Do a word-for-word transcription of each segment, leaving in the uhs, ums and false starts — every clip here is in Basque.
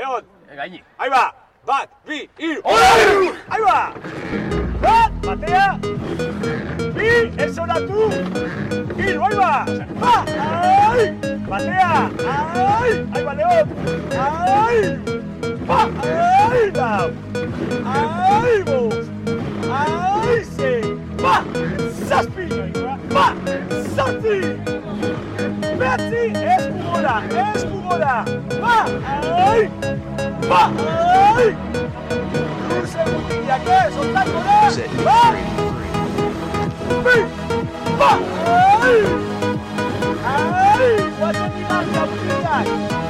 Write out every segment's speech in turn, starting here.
egon. Gaini. Ahí va, bat, bi, hiru. Ahí va. Bat, batea. Bi, esonatu. Hiru, ahí va. Ba, ai. Batea, ai. Ahí va, León. Ai. Ba, ai, lau. Ai, bost. Ai, sei. Ba, zazpi. Ba, zazpi. Betzi, esku gora, esku gora. Ba, ai. Ba, ai. Luze gutiak, eh, soltako da. Ba, bi, ba, ai. Ai, guazen dimarka gutiak.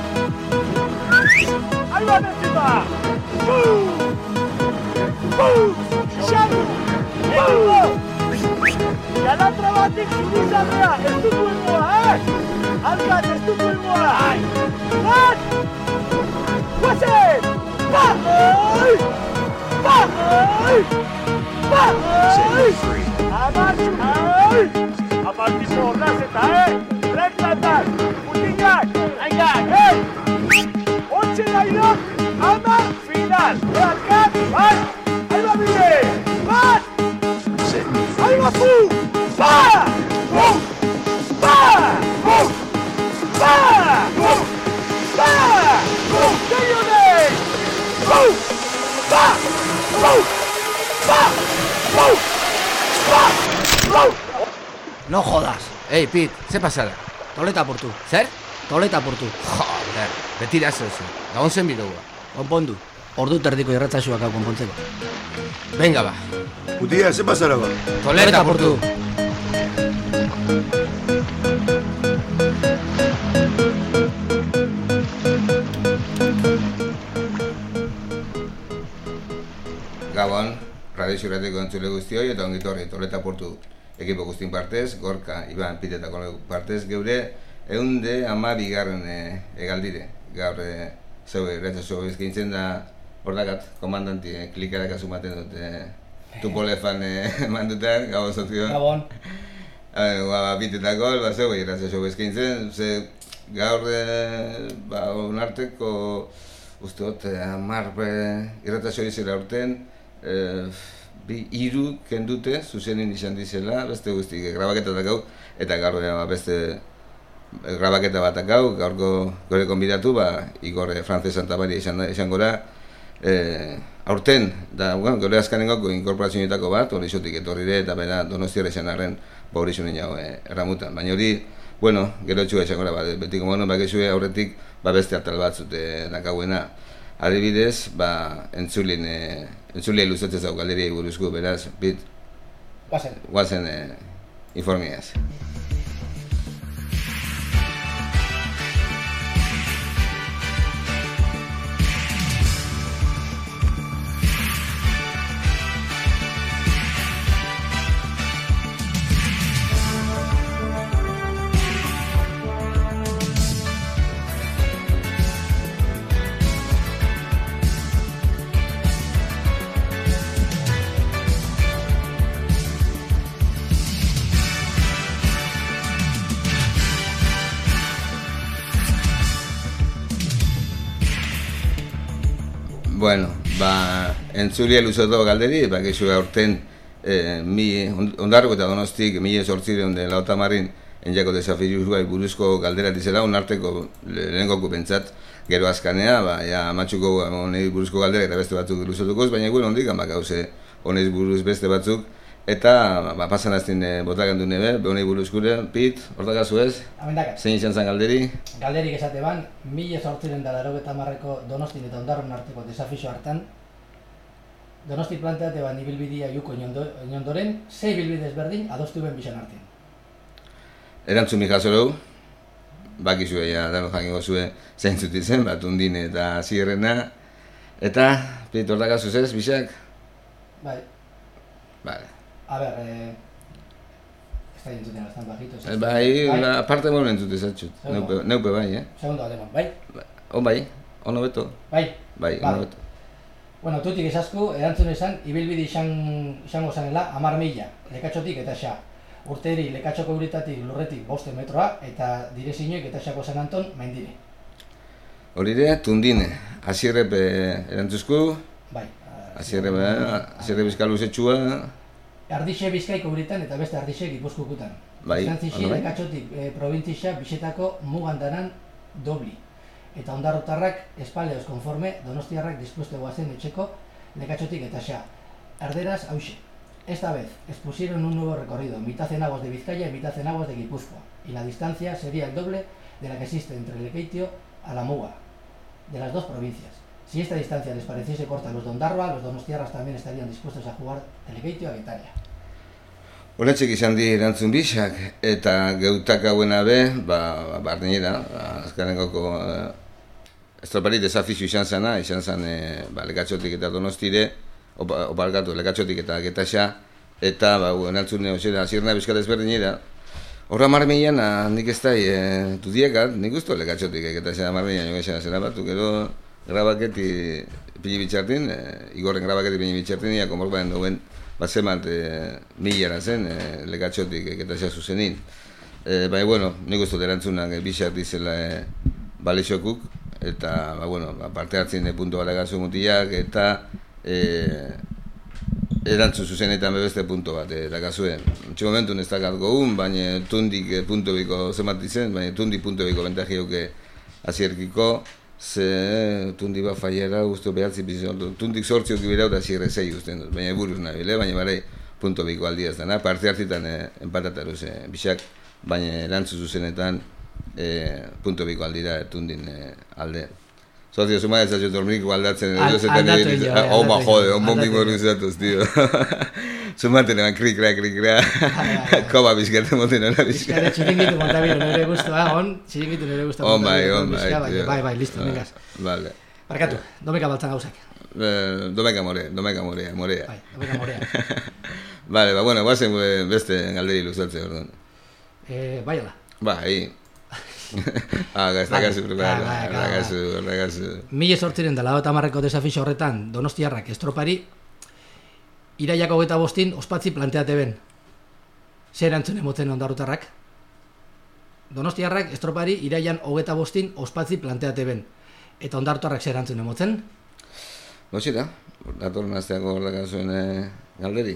Ahí va encima. Buu, buu, xabu, buu. Galatra batik zubizarrea, ez dut duengoa, eh? Alkat, ez dut duengoa. Bat! Guazen! Ba! Ai! Ba! Ai! Ba! Ai! Amartxu! Ai! Apartiko horraz eta, eh? Reklantan! Mutinak! Aingak! Eh! Ontsen daidok! Amar! Final! Alkat! Bat! Ahí va bide! Bat! Ahí va fu! Ba! Fu! Ba! Fu! Ba! Fu! Ba! Fu! Seguionek! Fu! Ba! Fu! Ba! Fu! Ba! Fu! No jodas. Ei, Pit, ze pasara? Toleta apurtu. Zer? Toleta apurtu. Joder, betira ez ez. Gabon zen bideua. Konpondu. Ordu terdiko irratzaxuak hau konpontzeko. Venga, ba. Putia, ze pasara ba? Toleta apurtu. Gabon, Radio Xurrateko entzule guztioi eta ongitorri Toleta apurtu ekipo guztin partez, Gorka, Iban, Pitetako partez, geure eunde ama bigarren e, egaldire. Gaur e, zeu irratzaxo ezkintzen da hordakat, komandanti, e, klikarak azumaten dut e, tupolefan e, mandutan, gabon zotio. Gabon. Ba, Pitetako, ba, zeu irratzaxo ezkintzen, ze gaur e, ba, onarteko usteot, amar irratzaxo izela urten, e, bi hiru kendute, zuzenin izan dizela, beste guztik grabaketa dakau, eta gaur ba, beste grabaketa bat dakau, gaurko gore konbidatu, ba, Igor Frances Santamaria izan, izan gora, e, aurten, da, bueno, gore azkanengoko inkorporazioetako bat, hori izotik etorrire, eta bera Donostiara izan arren, ba, hori zuen hau e, erramutan, baina hori, bueno, gero txua izan gora, ba, betiko mono, bakizue aurretik, ba, beste atal batzut e, dakauena. Adibidez, ba, entzulin, e, entzulien luzatzen zau galderiai buruzko, beraz, Pit, Guazen. Guazen e, informiaz. Bueno, ba, entzulia luzoto galderi, ba, gexu aurten eh, mi, ondarroko eta Donostik mila zortzireun de lautamarin enjako desafiruzgai buruzko galdera dizela, onarteko lehenengoko pentsat, gero azkanea, ba, ja, amatxuko honei buruzko galdera eta beste batzuk luzotukoz, baina guen hondik, ba, gauze honez buruz beste batzuk, eta ba, pasan azten e, botaken du nebe, honei buruzkure, Pit, hortakazu ez? Amendakat. Zein izan zen galderi? Galderik esate ban, mila zortziren da laurogeita hamarreko Donostin eta Ondarroan arteko desafixo hartan, Donosti planteate ban ibilbidia juko inondoren, zei ibilbide ezberdin adostu ben bizan artean. Erantzun mi jazorou, bakizue, ja, dano jakingo zue zein zutizen, bat undin eta zierrena, eta, Pit, hortakazu ez, bizak? Bai. Vale. A ber, eh... ez da entzuten bastan bajito. Eh, bai, bai? La, aparte mono entzute zatxut, neupe, neupe bai, eh? Segundo alemán, bai? On bai, ono beto? Bai. Bai, vale. ono beto. Bueno, tutik esazku, erantzun esan, ibilbide izan, izango zanela, amar mila, lekatxotik eta xa. Urteri, lekatxoko euritatik lurretik boste metroa, eta direzinoik eta xako San Anton maindire. Horire, tundine, azierrep erantzuzku, Bai. azierrep, azierrep bizka luzetxua, Ardixe Bizkaiko uritan eta beste Ardixe Gipuzkokutan. Bai, Estantzixi bai. lekatxotik e, provintzia bisetako mugandanan dobli. Eta ondarrotarrak espaleoz konforme donostiarrak dispuesto guazen etxeko lekatxotik eta xa. Erderaz, hauxe. Esta vez expusieron un nuevo recorrido, mitad en aguas de Vizcaya y mitad en aguas de Guipúzcoa. Y la distancia sería el doble de la que existe entre Lekeitio a la Muga, de las dos provincias. Si esta distancia les pareciese corta a los de Ondarroa, los donostiarras también estarían dispuestos a jugar de Lekeitio a Getaria. Horatxek izan di erantzun bixak, eta geutak hauena be, ba, barnera, azkanengoko eh, estropari desafizio izan zana, izan zan eh, ba, lekatxotik eta donostire, opa, oparkatu, lekatxotik eta getaxa, eta ba, erantzun neozera, zirna bizkat ezberdinera. Horra marmeian, nik ez da, e, tudiekat, nik usto lekatxotik getaxa marmeian joan esan zera bat, gero grabaketi pini bitxartin, e, igorren grabaketi pini bitxartin, ia konborbaen duen, bat zemat e, milara zen e, lekatxotik getaxa zuzenin. E, Baina, bueno, nik usto erantzunak e, bixak dizela e, balexokuk, eta, ba, bueno, ba, parte hartzen e, punto balagazu mutiak, eta e, erantzun zuzenetan bebeste punto bat e, dakazuen. Txe momentun ez dakat gogun, baina tundik e, punto biko zemat dizen, baina tundik punto biko bentajioke azierkiko, ze tundi bat faiera guztu behatzi bizontu. Tundik sortziok ibirau da zierre zei usten dut, baina buruz nabile, baina barei punto biko aldiaz dana. Parte hartzitan e, empatataruz e, bixak, baina erantzun zuzenetan e, punto biko aldira e, tundin e, alde. Socio, suma ez azio dormiko aldatzen edo zetan egin. Oh, ma jode, on bombi morrizatuz, tío. Sumaten eman krik, krak, krik, krak. Koba bizkarte moten ara bizkarte. Bizkare txiringitu montabilo nire guztua, on, txiringitu nire guztua. On bai, on bai. Bai, bai, listo, ningaz. Vale. Barkatu, domeka baltzan gauzak. Domeka more, domeka morea, morea. Bai, domeka morea. Vale, ba, bueno, guazen beste galderi luzatze, orduan. Eh, bai, ala. Bai. Ah, gaztakazu, ragazu, ragazu. Mila sortziren dela eta marreko desafixo horretan donostiarrak estropari iraiako hogeita bostin ospatzi planteate ben. Zer erantzun emotzen ondarrutarrak? Donostiarrak estropari iraian hogeita bostin ospatzi planteate ben. Eta ondarrutarrak zer erantzun emotzen? Gotxira, datorren asteako ragazuen eh, galderi.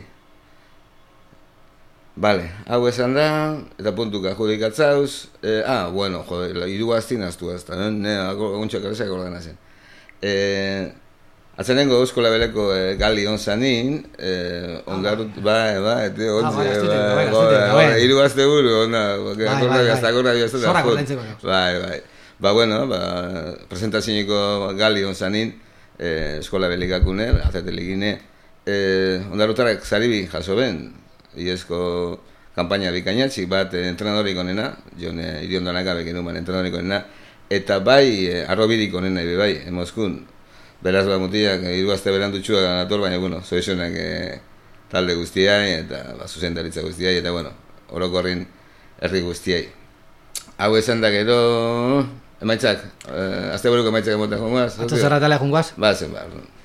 Vale, hau esan da, eta puntuka judikatzauz, eh, ah, bueno, jode, hiru aztin aztu azta, eh? Ne, aguntxak arrezak ordena zen. Eh, Atzenengo Euskola Beleko eh, gali on zanin, eh, ondarut, bai, bai, ete, ontzi, bai, hiru azte buru, onda, gaztakorra bihaztu da, bai, bai. Ba, bueno, ba, presentazioniko gali on zanin, eh, Eskola Belikakuner, azeteligine, eh, ondarutarrak zaribi jaso ben, iezko kampaina bikainatzik bat eh, entrenadorik onena, jon eh, iriondonak abek enuman entrenadorik onena, eta bai eh, arrobirik onena ebe bai, emozkun. Beraz bat mutiak, eh, iruazte berantutxua nator, baina, bueno, zoizonak eh, talde guztiai, eta ba, zuzendaritza guztiai, eta, bueno, orokorrin herri guztiai. Hau esan da gero, emaitzak, eh, azte buruko emaitzak emoten jongoaz. Atzo zerratale jongoaz? Ba, zen, ba,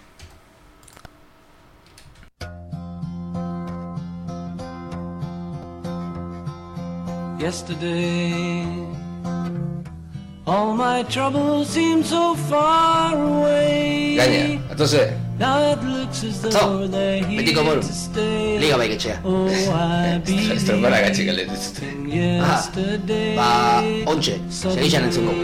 Yesterday, all my troubles seem so far away. Gaina, atoze. Now it looks as though they're here to stay. Liga baiketxea. Oh, I believe Esto para gatxik aldetuz. yesterday. Ba, ontxe, segixan entzungo.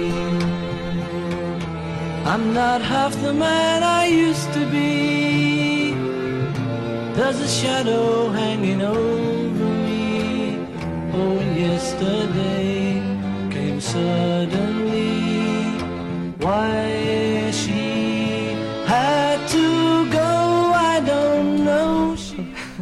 I'm not half the man I used to be. There's a shadow hanging over me. Oh, yesterday came suddenly. Why she had to go, I don't know. She...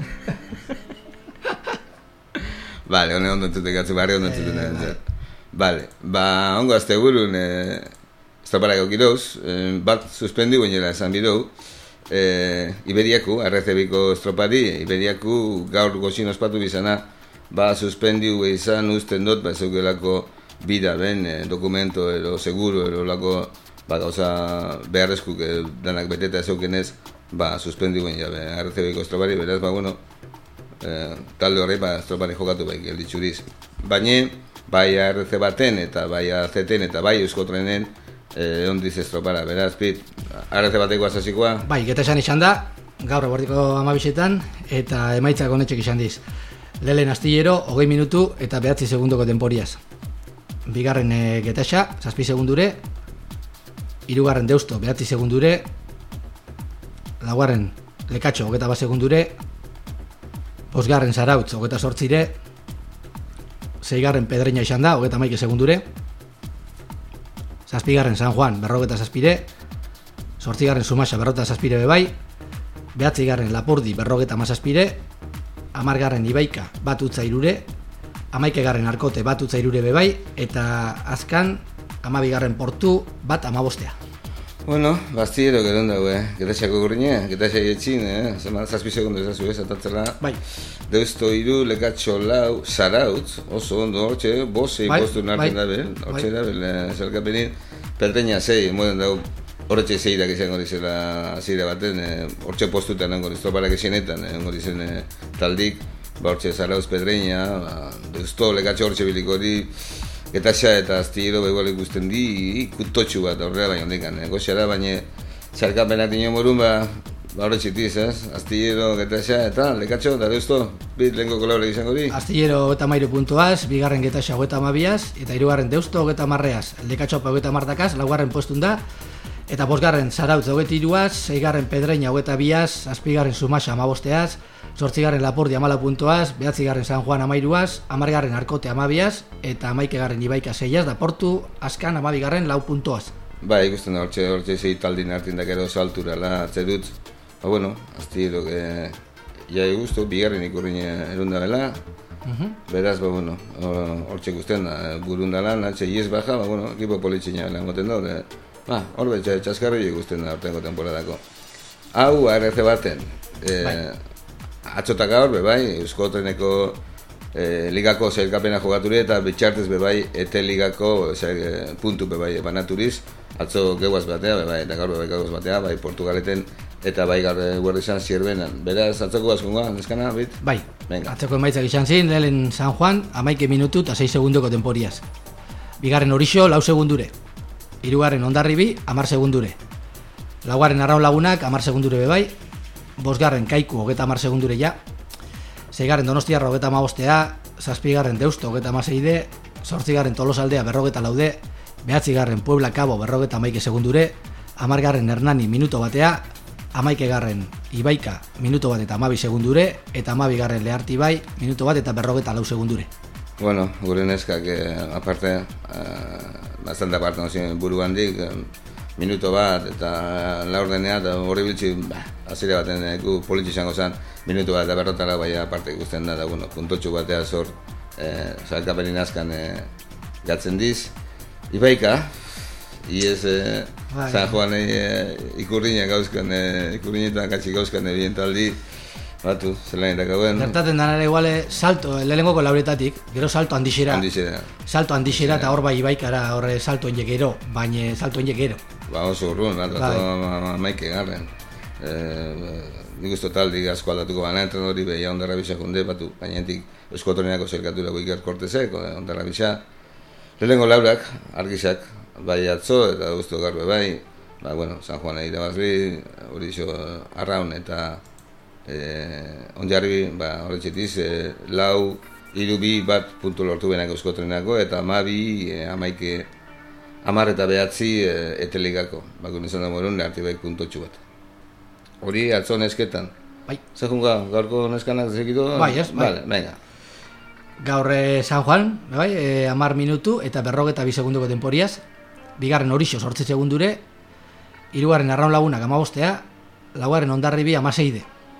Vale, hone ondo entzuten gatzu, barri ondo entzuten entzuten. Vale, ba, ongo azte burun, eh, estroparako giroz, eh, bat suspendi guenera esan bidou, eh, Iberiaku, R C Biko estropari, Iberiaku gaur gozin ospatu bizana, ba, suspendiu izan usten dut, ba, zeukelako bida ben, eh, dokumento, ero, seguro, ero, lako, ba, gauza beharrezkuk eh, danak beteta zeukenez, ba, suspendiu guen jabe, R C Biko estropari, beraz, ba, bueno, eh, talde horrei, ba, estropari jokatu baik, elditxuriz. Baina, bai A R C baten, eta bai A Z ten, eta bai Euskotrenen, e, ondiz estropara, beraz, Pit, arrete bateko azazikoa? Bai, geta esan izan da, gaur eguerdiko amabisetan, eta emaitzak honetxek izan diz. Lehen astillero, hogei minutu eta behatzi segundoko denporiaz. Bigarren e, Getaxa, zazpi segundure, hirugarren Deusto, behatzi segundure, laugarren Lekatxo, hogeta bat segundure, bosgarren Zarautz, hogeta sortzire, seigarren Pedreña izan da, hogeta maike segundure, zazpigarren San Juan, berrogeta zazpire, sortzigarren Sumasa, berrogeta zazpire bebai, behatzigarren Lapurdi, berrogeta mazazpire, amargarren Ibaika, bat utza irure, amaikegarren Arkote, bat utza irure bebai, eta azkan, amabigarren Portu, bat amabostea. Bueno, bastillero geron dago, eh? Getaxako gurine, Getaxa jetxin, eh? Zema, zazpi segundu ezazu, ez, atatzela. Bai. Deusto iru, Lekatxo lau, Zarautz, oso ondo, hortxe, bosei bai, postu nartzen bai, dabel, hortxe bai. dabel, eh, zerkapenin, Pedreña zei, moden dago, horretxe zeirak izango dizela azira baten, eh, hortxe postutan nengo diztoparak esenetan, nengo dizen eh, taldik, ba hortxe Zarautz, Pedreña, ba, Deusto, Lekatxo hortxe biliko hori, Getaxa eta astillero begoal ikusten di, ikutotxu bat horrela baina hondikan, eh? Goxara, baina txarkapenak dino morun, ba, ba horre txitiz, ez? Astillero, Getaxa eta Lekatxo, eta Deusto, bit lehenko kolaborek izango di? Astillero hogeta mairu puntuaz, bigarren Getaxa hogeta amabiaz, eta hirugarren Deusto hogeta marreaz, Lekatxo hogeta martakaz, laugarren postun da, eta bosgarren Zarautz hogeta iruaz, seigarren Pedreña hogeta biaz, zazpigarren Sumasa amabosteaz, zortzigarren Lapurdi amala puntuaz, behatzigarren San Juan amairuaz, amargarren Arkote amabiaz, eta amaikegarren Ibaika zeiaz, da Portu askan amabigarren lau puntuaz. Ba, ikusten da, hortxe, hortxe zei taldin hartin dakero saltura, la, atzerut, ba, bueno, astillero, que ja egustu, bigarren ikurrin erunda bela, uh-huh. Beraz, ba, bueno, hortxe ikusten da, burundalan, atxe iez baja, ba, bueno, ekipo politxina lan goten da, hor, ba, hor betxe, txaskarri ikusten da, hortengo temporadako. Hau, A R C baten, e, bai. Atxotak gaur, bebai, Eusko Treneko e, ligako zailkapena jogaturi eta bitxartez bebai, ete ligako zail, puntu bebai banaturiz, atzo geguaz batea, bebai, eta gaur bebai geguaz batea, bai Portugaleten eta bai gaur guardi izan zierbenan. Beraz, atzoko bazkungoa, neskana, bit? Bai, venga. Atzoko emaitzak izan zin, lehen San Juan, amaike minutu eta sei segundoko temporiaz. Bigarren Orixo, lau segundure. Hirugarren Hondarribi, amar segundure. Laugarren Arraun Lagunak, amar segundure bebai. Bosgarren Kaiku, hogeta amar segundure ja. Seigarren Donostiarra, hogeta amabostea. Zazpigarren Deusto, hogeta amaseide. Zortzigarren Tolosaldea, berrogeta laude. Behatzigarren Puebla Cabo, berrogeta amaike segundure. Amargarren Hernani, minuto batea. Amaikegarren Ibaika, minuto bat eta amabi segundure. Eta amabigarren Leharti bai, minuto bat eta berrogeta lau segundure. Bueno, gure neskak, eh, aparte, eh, bastante aparte, no zin, buru handik, eh, minuto bat eta laurdenea eta horri biltzi, ba, azire baten egu politxe izango zen, minutu bat eta berrotara bai aparte ikusten da, da, bueno, puntotxu batea zor, eh, zalkaperin askan eh, gatzen diz. Ibaika, iez eh, bai. San Juan eh, ikurriña gauzkan, eh, ikurriñetan katxik gauzkan ebien taldi, batu, zelain dakauen. Gertaten danara iguale, salto, lehenengoko lauretatik, gero salto handixera. Handixera. Salto handixera eta hor bai Ibaikara horre salto enjek gero, baina salto enjek gero. Ba oso urrun, atratu maike garren. Nik usto taldik asko aldatuko baina entrenori behia ondarra bisa konde batu, baina entik Euskotroneako zerkaturako Iker Kortezek, ondarra bisa. Lehenengo laurak, argizak, bai atzo eta guztu garbe bai, ba, bueno, San Juan irabazli, hori iso arraun eta eh, onjarri, ba, horretxetiz, eh, lau, hiru bi bat puntu lortu benako Euskotrenako eta amabi, eh, amaike, amar eta behatzi eh, eteligako, bakun izan da morun, leharti baik puntotxu bat. Hori atzo nesketan. Bai. Zehunga, gaurko neskanak zekitu? Bai, ez, bai. Vale, venga. Gaur eh, San Juan, bai, eh, amar minutu eta berrogeta bi segunduko temporiaz. Bigarren Orixo sortze segundure. Hirugarren Arraun Lagunak amabostea. Laugarren Hondarribi amaseide.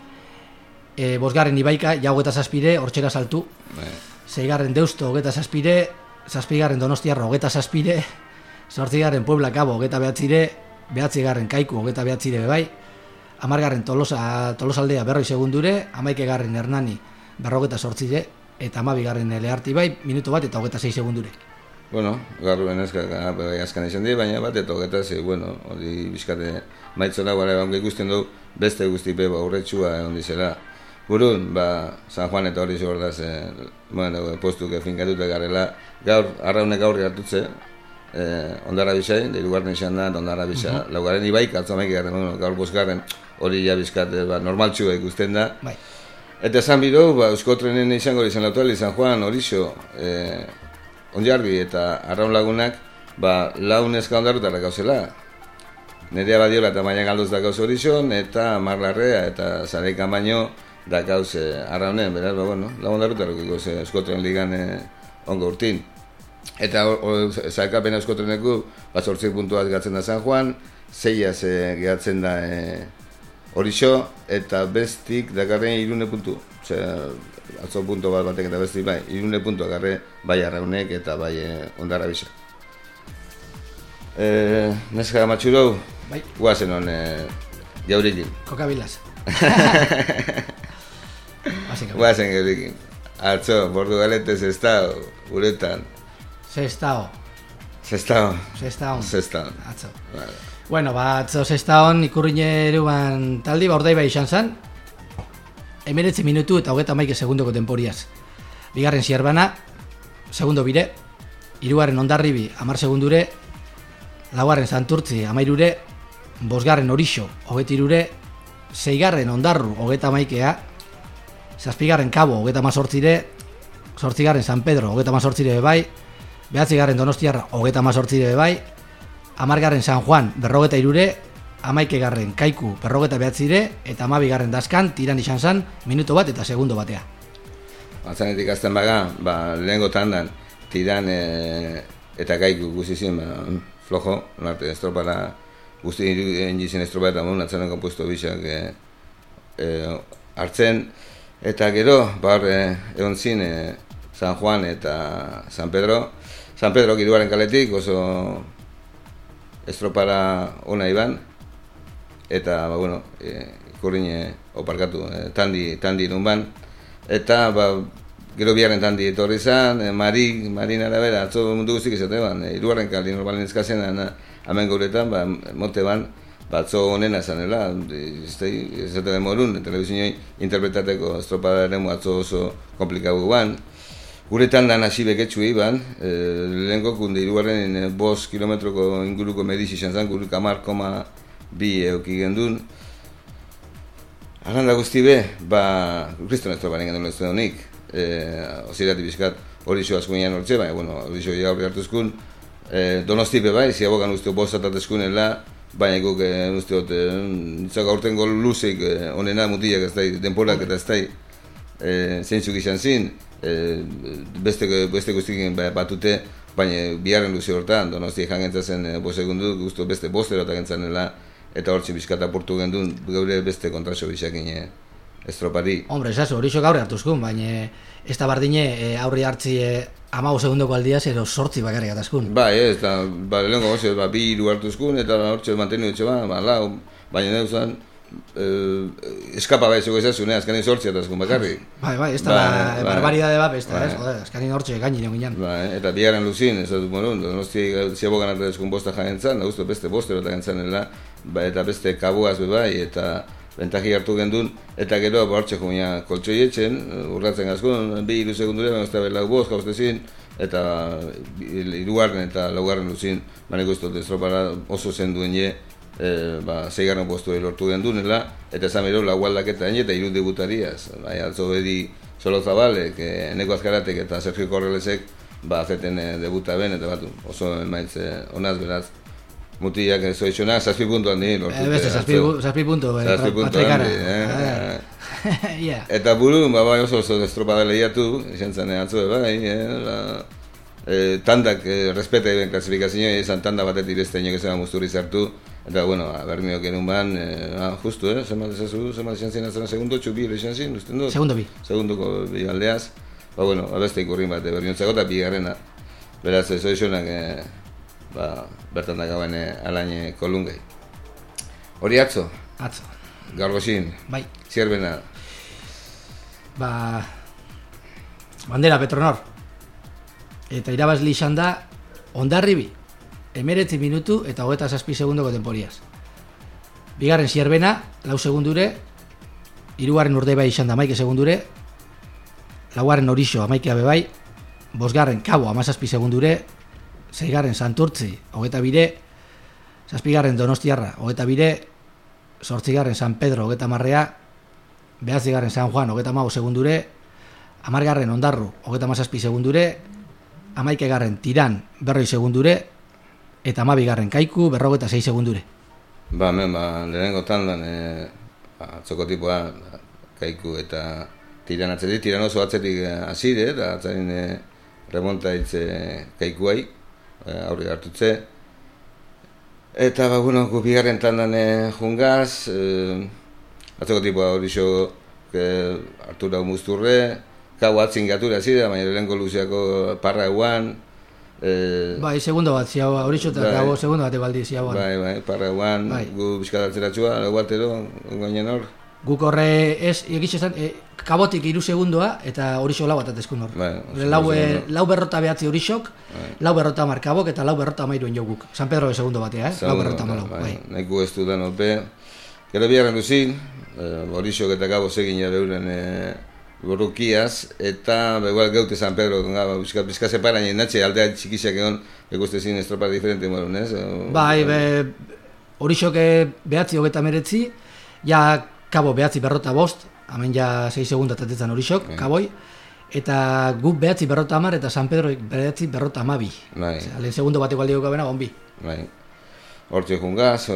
E, bosgarren Ibaika, jaugeta zazpire, hortxera saltu. Bai. Seigarren Deusto, hogeta zazpire. Zazpigarren Donostiarra, hogeta zazpire. Zortzigarren Puebla Cabo, hogeta behatzire. Behatzigarren Kaiku, hogeta behatzire bebai. Amargarren Tolosa, Tolosaldea berroi segundure. Amaikegarren Hernani, berrogeta sortzire. Eta amabigarren Leharti bai, minutu bat eta hogeta sei segundure. Bueno, gaur benezkak bai askan izan di, baina bat eta hogeta zei, bueno, hori bizkate maitzona gara egon ikusten du beste guzti beba urretxua egon dizela. Burun, ba, San Juan eta hori zordaz, eh, bueno, postuke finkatuta garela, gaur, arraunek aurri hartutze, eh, ondarra bizai, da irugarren izan da, ondarra bizai, uh -huh. laugarren ibaik, atzo amaik egarren, bueno, gaur bosgarren, hori ja bizkat, eh, ba, normaltxua ikusten da. Bai. Eta esan biro, ba, Euskotrenen izango izan lautuali, San Juan, Horixo, eh, Onjarbi eta Arraun Lagunak, ba, lau neska ondarrutara gauzela. Nerea Badiola eta Maia Galdoz da gauz Horixon, eta Marlarrea eta Zareika Baino da gauz eh, Arraunen, beraz, ba, bueno, lau ondarrutarako gauz eh, Euskotren ligan eh, ongo urtin. Eta zailkapen Euskotreneku, ba, sortzik puntuaz gatzen da San Juan, zeiaz eh, gehatzen da eh, Horixo, eta bestik dakarren irune puntu. Osea, atzo punto bat batek eta bestik bai, irune puntu agarre bai Arraunek eta bai eh, ondarra bisa. Eh, neska matxurou, bai. Guazen hon eh, jaurikin. Kokabilaz. Guazen jaurikin. Atzo, Portugalete zestao, uretan. Zestao. Zestao. Zestao. Zestao. Atzo. Vale. Bueno, ba, atzo zestaon ikurriñeruan taldi, ba, ordaiba izan zen. Emeretzi minutu eta hogeta maike segundoko temporiaz. Bigarren Zierbana, segundo bire. Hirugarren Ondarribi, amar segundure. Laugarren Santurtzi, amairure. Bosgarren Horixo, hogetirure. Seigarren Ondarru, hogeta maikea. Zazpigarren Kabo, hogeta mazortzire. Zortzigarren San Pedro, hogeta mazortzire bai. Behatzigarren Donostiarra, hogeta mazortzire bai. Amargarren San Juan, berrogeta irure. Amaikegarren Kaiku, berrogeta behatzire. Eta amabigarren Daskan, tiran izan zan, minuto bat eta segundo batea. Atzanetik azten baga, ba, lehengo tandan, tiran e, eta Kaiku guztizien, ba, flojo, narte estropara, guzti engizien estropara eta mun, atzanen kompuesto bisak e, e, hartzen. Eta gero, bar, e, egon zin, e, San Juan eta San Pedro. San Pedro giduaren kaletik, oso estropara ona iban. Eta, ba, bueno, e, ikurriñe oparkatu, e, tandi, tandi nun ban. Eta, ba, gero biharren tandi etorri zan, e, Mari, Marin arabera, atzo mundu guztik izate ban, e, irugarren kaldi normalen ezkazen, hemen guretan, ba, mote ban, batzo honena zanela, ez dut demorun, telebizioi interpretateko estropada eremu atzo oso komplikagu ban. Guretan dan hasi beketxu iban, e, lehenko kunde irugarren e, bost kilometroko inguruko mediz izan zan, guruk amar koma bi euki gendun. Arranda guzti be, ba, kriston estroparen gendun lehuzte honik, e, ozirati bizkat hori zo askuinan hortze, baina, bueno, hori zo jaurri hartuzkun, e, donostipe bai, ziabokan uste bostatatezkunela, baina guk e, uste hot, e, nitzak aurten gol luzeik e, onena mutilak ez da, denporak eta ez da, e, zeintzuk izan zin, e, beste, beste guztikin batute, baina biharren luze hortan, donosti jangentzazen e, bost segundu, guztu beste bostero eta gentzanela, eta hortzi bizkata portu gendun, gaure beste kontraso bisakin e, estropari. Hombre, esazu, hori xo gaur hartuzkun, baina ez da bardine e, aurri hartzi e, amago segundoko aldiaz, ero sortzi bakarrik atazkun. Bai, ez, eta ba, lehenko gozio, ba, bi hiru hartuzkun, eta hortxe mantenu dutxe ba, ba, lau, baina neuzan, eh, eskapa bai zego ezazun, eh, azkanin sortzi atazkun bakarrik. Bai, bai, ez da ba, barbaridade bat, ez da, ez, joder, azkanin hortxe gainire ginean. Bai, eta bigarren luzin, ez dut morun, donosti ziabogan atazkun bosta jaentzan, da guztu beste bostero eta gentzanela, ba, eta beste kabuaz be bai, eta bentaji hartu gendun, eta gero bortxe jumia koltsoietzen, urratzen gazkun, bi hiru segundure, baina ez da lau bost gauztezin, eta hirugarren eta laugarren luzin, maneko ez dut estropara oso zen duen je, e, ba, zeigarren postu lortu gendunela, eta esan bero lau aldaketa ene, eta hiru debutariaz, bai, atzo bedi Solo Zabalek, e, Eneko Azkaratek eta Sergio Correlesek, ba, zeten e, debuta ben, eta bat, oso emaitze onaz beraz, mutiak ez zoizionak, zazpi puntu handi lortu. E, beste, zazpi, zazpi puntu, zazpi puntu handi, eh? Yeah. Eta buru, ba, bai oso oso estropada lehiatu, izan zen atzo, bai, eh, la, eh, tandak eh, respeta eben klasifikazioa, izan tanda batetik beste inok ezan musturiz hartu, eta, bueno, bermiok genuen ban, eh, ah, justu, eh, zemat ezazu, zemat izan zen azaren segundo, txubi izan zen, usten dut? Segundo bi. Segundoko bi aldeaz, ba, bueno, abeste ikurrin bat, bermiontzako eta bi garrena, beraz, ez zoizionak, eh, ba, bertan dakauen eh, alain kolungei. Hori atzo? Atzo. Gaur gozin? Bai. Zierbena? Ba, bandera Petronor. Eta irabazli izan da Ondarribi. Emeretzi minutu eta hogeta zazpi segundoko temporiaz. Bigarren Zierbena, lau segundure. Hirugarren Urdaibai izan da amaike segundure. Laugarren Horixo amaikea bebai. Bosgarren Kabo amazazpi segundure. seigarren Santurtzi, hogeita bire, zazpigarren Donostiarra, hogeita bire, zortzigarren San Pedro, hogeita marrea, behatzigarren San Juan, hogeita mago segundure, amargarren Ondarru, hogeita mazazpi segundure, amaikegarren Tiran, berroi segundure, eta amabigarren Kaiku, berrogeita sei segundure. Ba, hemen, ba, lehenengo tandan, e, ba, atzoko tipoa, Kaiku eta Tiran atzetik, Tiran oso atzetik azire, eta atzarin e, remonta hitze Kaikuai, e, aurri hartutze. Eta, ba, bueno, gu bigarren tandan e, jungaz, e, atzoko tipoa hori xo, e, Artura Musturre, Kau atzin gatura zira, baina lehenko luzeako parra eguan. Eh, bai, segundo bat ziagoa, hori xota, bai, gabo segundo bat ebaldi ziagoa. Bai, bai, parra eguan, bai. Gu bizkatatzeratxua, lau batero, goinen hor. Guk horre ez, egitxe e, kabotik iru segundoa, eta hori xo lau bat atezkun hor. Bai, lau, e, lau berrota behatzi hori xok, bai. Lau berrota markabok, eta lau berrota mairuen jo guk. San Pedro segundo batea, eh? Lau berrota malau, bai. bai. Nahiko ez dudan ope. Gero biharren duzin, hori xok eta gabo segin jare euren e, borrukiaz, eta begual geute San Pedro, bizka separan jenatxe, aldea txikisak egon, ikuste zin estropa diferente morun, ez? Bai, hori xoke behatzi hogeta meretzi, ja kabo behatzi berrota bost, hemen ja sei segunda tatetzen hori xok, kaboi, eta guk behatzi berrota amar, eta San Pedro behatzi berrota amabi. Bai. Lehen segundo bat igual dioko bena, onbi. Bai. Hortxe jungaz,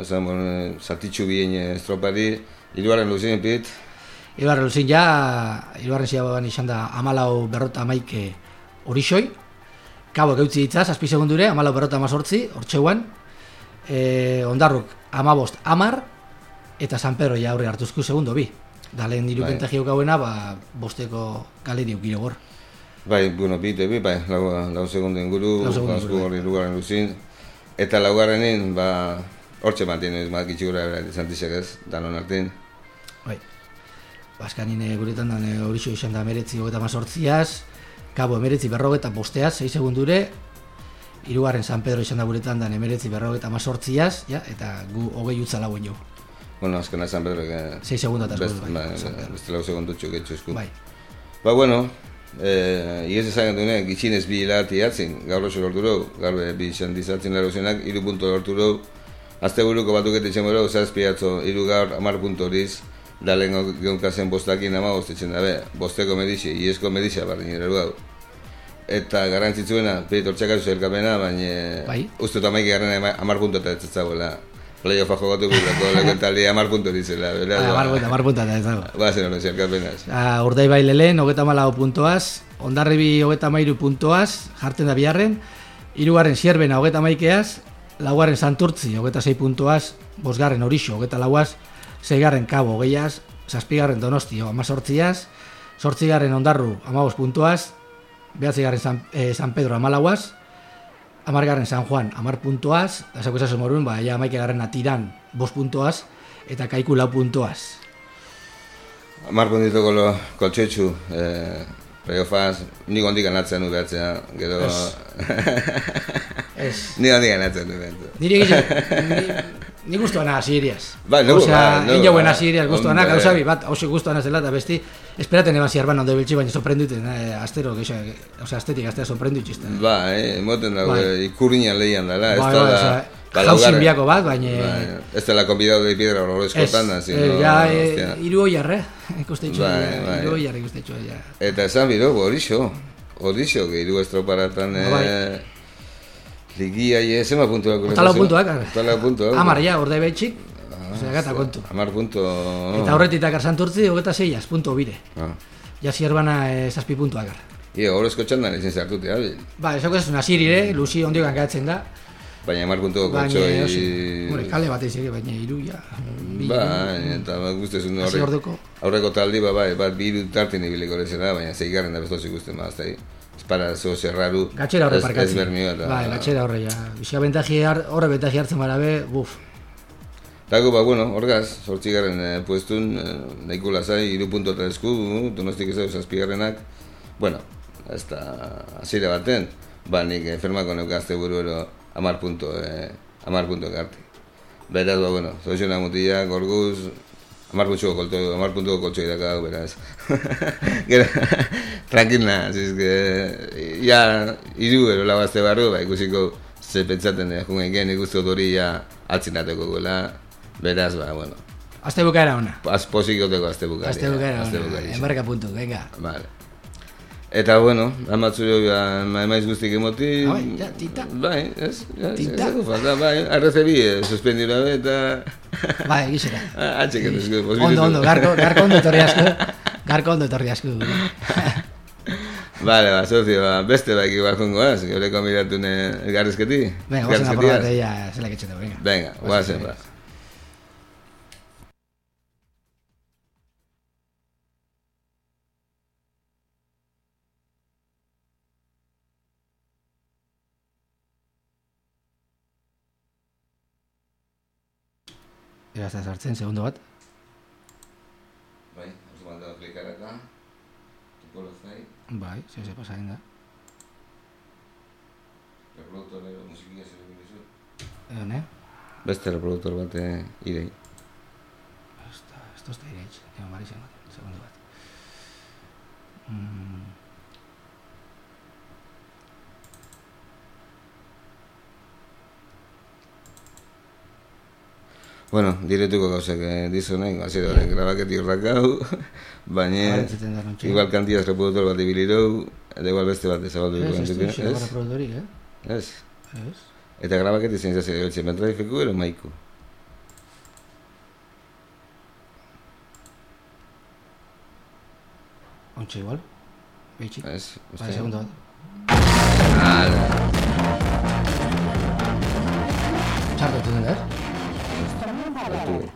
zatitxu bien estropari, iruaren luzien pit, Ibarren luzin ja, ibarren ziagoan izan da amalau berrota amaike horixoi, kabo geutzi ditza, zazpi segundure, amalau berrota amazortzi, hortxeuan, e, Ondarruk amabost amar, eta San Pedro ja aurre hartuzku segundo bi. Da lehen irupenta bai. Giok hauena, ba, bosteko galeriok gire gor. Bai, bueno, bite bi, bai, lau, lau segundu inguru, bazku hori lugarren luzin, eta laugarrenin, ba, hortxe mantien, ez makitxigura izantizak ez, danon artin. Bai. Baskanin guretan da hori xo izan da emeretzi hogeta mazortziaz, kabo emeretzi berrogeta bosteaz, sei segundure, hirugarren San Pedro izan da guretan da emeretzi berrogeta mazortziaz, ja, eta gu hogei utza lauen jo. Bueno, azkena San Pedro, que... sei segunda eta eskudu, bai. Beste lau segundu txoketxo esku. Bai. Ba, bueno, eh, iez ezagen dune, gitxinez bi hilati atzin, gaur oso lortu rau, gaur bi izan dizatzen laro zenak, iru punto lortu rau, azte buruko batukete etxen borau, zazpiatzo, iru gaur, amar punto horiz, da lehen geunkazen bostakin ama bostetzen dabe, bosteko medixe, iezko medixa barri nire hau. Eta garrantzitzuena, peit hortxakazu zelkapena, baina bai? Uste eta maiki garrana amar punto eta ez zagoela. Playoffa jogatu gulako, lehen taldi amar punto ditzela. Amar punto eta ez zago. Ba, zen hori zelkapena. Urdai bai lehen, hogeta malau puntoaz, Ondarribi hogeta mairu puntoaz, jartzen da biharren, hirugarren Sierbena hogeta maikeaz, laugarren Santurtzi hogeta sei puntoaz, bosgarren Horixo hogeta lauaz, seigarren Kabo hogeiaz, zazpigarren Donosti amazortziaz, zortzigarren Ondarru amabos puntuaz, behatzigarren San, eh, San Pedro amalauaz, amargarren San Juan amar puntuaz, eta zako esasun moruen, ba, ja amaikegarren Tiran bost puntuaz, eta Kaiku lau puntuaz. Amar puntituko lo koltxetxu, eh, playoffaz, nik ondik anatzen du behatzea, gero... Ez. Nik ondik anatzen du behatzea. Nire egitxe... Ni gustuan hasi iriaz. Bai, no, osea, no, injauen hasi iriaz gustuan, gauzabi bat, hausi gustuan zela eta besti, esperaten eban ziarban ondo biltzi, baina sorprenduten, eh, astero, geixo, osea, estetik, astea sorprendu itxisten. Ba, eh, moten dago, bai. Ikurriñan lehian dela, ez ba, da... Ba, osea, jausin biako bat, baina... Ba, ez da la convidado de piedra horro eskotan, ez, no, ja, e, iru oiarre, ikuste itxo, ba, ba, iru oiarre ikuste itxo, ja. Eta esan biro, horixo, horixo, que iru estroparatan... Ba, eh, Ligia, e, zema puntuak? Otala puntuak, ara. Otala puntuak. Amar, ja, orde behitxik, osea, gata kontu. Amar punto... Eta horretitak Santurtzi, hogeta seiaz, punto bire. Ah. Ja zierbana zazpi puntuak, ara. Ia, horrezko txandan ezin zartute, habil. Ba, esako ez, nasirire, Luzi ondiokan gatzen da. Baina amar puntuko kotxoi... Baina, kale bat ezek, baina iru, ja. Ba, eta guztezun horrek... Aurreko taldi, ba, bai, bat bi iru tartin ibiliko lezera, baina zeigarren da bestozik guzten mazta, para zo zerraru. Gatxera horre parkatzi. Ez bermio eta... Bai, gatxera horre, ja. Bizka bentaji horre bentaji hartzen barabe, buf. Dago, ba, bueno, horgaz, zortzigarren eh, puestun, eh, nahiko lazai, iru punto eta esku, donostik ez dauz azpigarrenak. Bueno, ez da, azire baten, ba, nik enfermako neukazte buruero amar punto, eh, amar punto garti. Beraz, ba, bueno, zoizuna mutila, gorguz, Amar puntuko kolto, amar puntuko koltxoi dakau, beraz. Gero, tranquilna, zizke, ja, iru ero labazte barru, ba, ikusiko ze pentsaten jungen gen, ikustot hori ja atzinateko gola, beraz, ba, bueno. Azte bukaera ona. Az pozikoteko azte bukaera. Azte bukaera ona, enbarka puntu, venga. Vale. Eta, bueno, amatzuro, emaiz guztik emoti... Bai, ja, tinta. Bai, ez, ez, tinta. Ez, falta, bai, arrezebi, suspendira be, eta... Bai, egizera. Atxeket ezko, Ondo, ondo, garko, garko ondo etorri asko. Garko ondo etorri asko. Vale, ba, socio, ba, beste baik igual jongoaz, gure konbidatune elgarrizketi. Venga, guazen aprobate ya, zelak etxetu, venga. Venga, guazen, ba. Ega ez da sartzen, segundo bat. Bai, oso mandado klikaraka, tipolo zai. Bai, zeu ze pasaren da. Reproduktor musikia zer egin dizu. Edo, ne? Beste reproduktor bat irei. Esto, esto está ireitz, egon bari zen bat, segundo bat. Mm. Bueno, diretuko gauzak dizonek, hasi da grabaketi horrakau, baina igual kantiaz reproduktor bat ibilirou, eta igual beste bat ezabaldu dugu. Ez, ez du xego reproduktorik, eh? Ez. Ez. Eta grabaketi zein zazio gautxe, metraifeku ero maiku. Ontsa igual, behitxik. Ez, Bai, segundo bat. Hala. Txartu dut den, ez? Batu bai.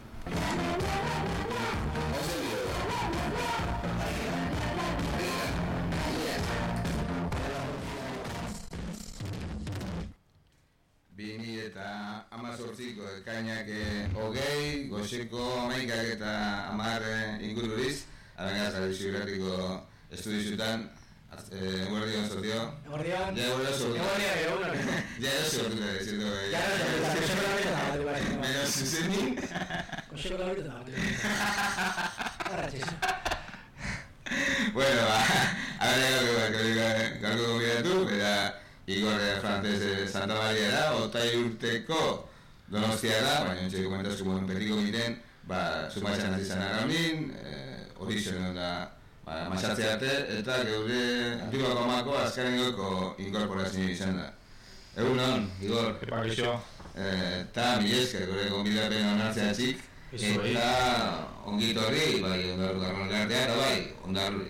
Bini eta amazortziko ekainak hogei, goxeko amaikak eta amar ingururiz, abengaz, abizugratiko estudizutan, eguerdion sortio. Eguerdion. Ja, eguerdion sortio. Eguerdion, eguerdion. Ja, eguerdion sortio, dizito. Ja, eguerdion sortio. Baina, zuzenik. Goxeko labitu da, garratxiz. Bueno, ba, abera galko gomidatu, eta Igor Frances Santa Maria da, otai urteko Donostia da, baina ontsi komentazko moden petiko miten, ba, sumaitxan hasi zan araunin, hori zen da, ba, masatzea arte, eta geure antiguako amako azkarengoko inkorporazio izan da. Egun hon, Igor. Epa, gixo. Eta mila esker, gure gonbidapen onartzea txik, eta ongitorri, bai, ondarru garrangartea, eta bai, ondarru.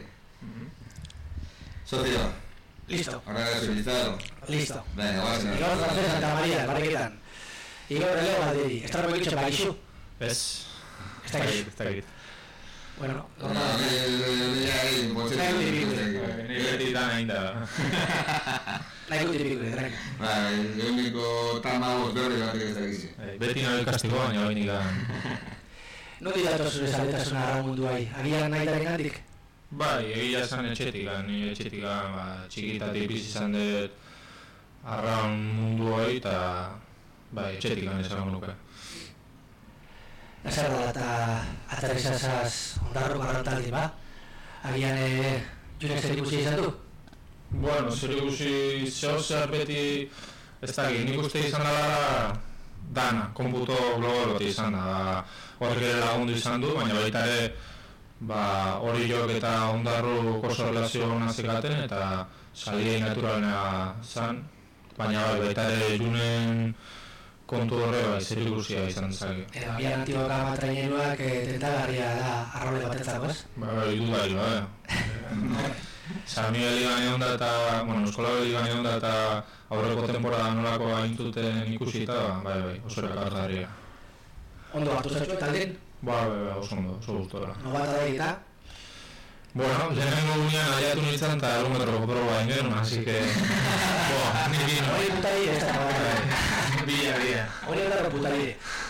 Socio. Listo. Horrela solicitado. Listo. Venga, guazen. Igor Frances Santa Maria, barreketan. Igor elego bat diri, estrarro egitxo bakixu. Ez. Ez da gixu. Ez da git. Bueno, No, ya ahí, pues Nire beti da nahi da. nahi guti pikule, tranqui. Bai, eguneko tamagos berri batek ez dakizi. Beti nahi ikastiko, baina hori nikan. Noti dator zure zaletasuna arra mundu hai, agian nahi daren gandik? Bai, egia esan etxetikan, nire etxetikan, ba, txikitatik bizi izan dut arraun mundu hori, eta bai, etxetikan esan nuke. Zer da eta aterrizazaz ondarro garrantaldi, ba? Agian e, junek zer ikusi izan du? Bueno, zer ikusi zehozer beti, ez da, nik uste izan dara dana, konputo global bat izan da, horrek ere lagundu izan du, baina baita ere, ba, hori jok eta ondarru oso relazio hona zekaten, eta salirei naturalena zan, baina baita ere junen kontu horre bai, zer ikusia izan zake. Edo, agian antibaka matraineruak e, tentagarria da arrole batetzako, ez? Ba, bai, dudari, bai. San Miguel igan egon da eta, bueno, Eskola igan egon da eta aurreko temporada nolako aintuten ikusita, bai, bai, oso erakargarria. Ondo hartu zatxo eta aldin? Ba, bai, bai, oso ondo, oso gustora. No bat da egita? Bueno, lehenengo gunean aiatu nintzen eta ergometroko proba egin genuen, así que... Bo, nik gino. Hori putari ez da, bai. Bila, bila. Hori ondarro putari.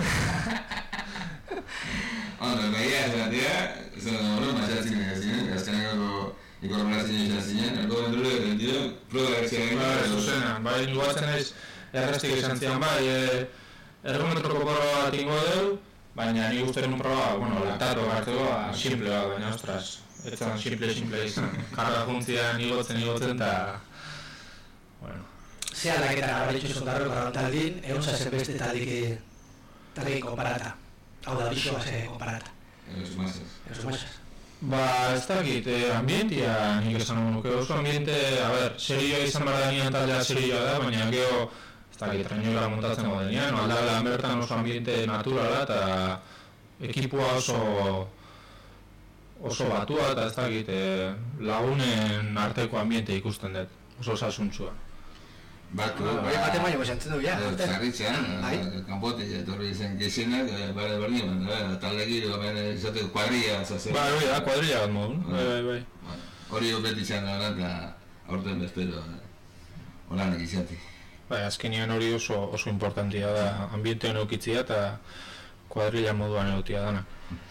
Ondo, begia ez bat dira, ez da hori maixatzen egin, azkeneko inkorporazio izan zinen, erko bendure, bentiro, proba egin egin. Bai, zuzenean, bai, lugatzen ez errestik izan zian, bai, ergometroko proba bat ingo deu, baina nik uste nun proba, bueno, laktatu garteko, simple bat, baina ostras, ez zan simple-simple izan. Karga juntzian igotzen, igotzen, eta, bueno. Ze aldaketa nabaritxu zondarro garrantaldin, egon zazen beste taldiki, taldiki konparata. Hau da, bisoa ze konparata. Eros masas. Eros masas. Ba, ez dakit, eh, ambientia nik esan nuke, oso ambiente, a ber, serioa izan behar da nian taldea serioa da, baina geho, ez dakit, trainoela montatzen godenean, aldagela bertan oso ambiente naturala, eta ekipua oso oso batua, eta ez dakit, eh, lagunen arteko ambiente ikusten dut, oso osasuntsua. Batu, Bai, bate maio besantzen du, ja. Zarritzean, kanpotik etorri zen gexenak, bale berdin, taldeki, izateko kuadrilla, zazen. Bai, bai, da, kuadrilla bat modun, bai, bai, bai. Hori beti izan da, eta aurten bezpero, horanek izati. Bai, azkenean hori oso oso importantia da, ambientean eukitzia eta kuadrilla moduan egotia dana.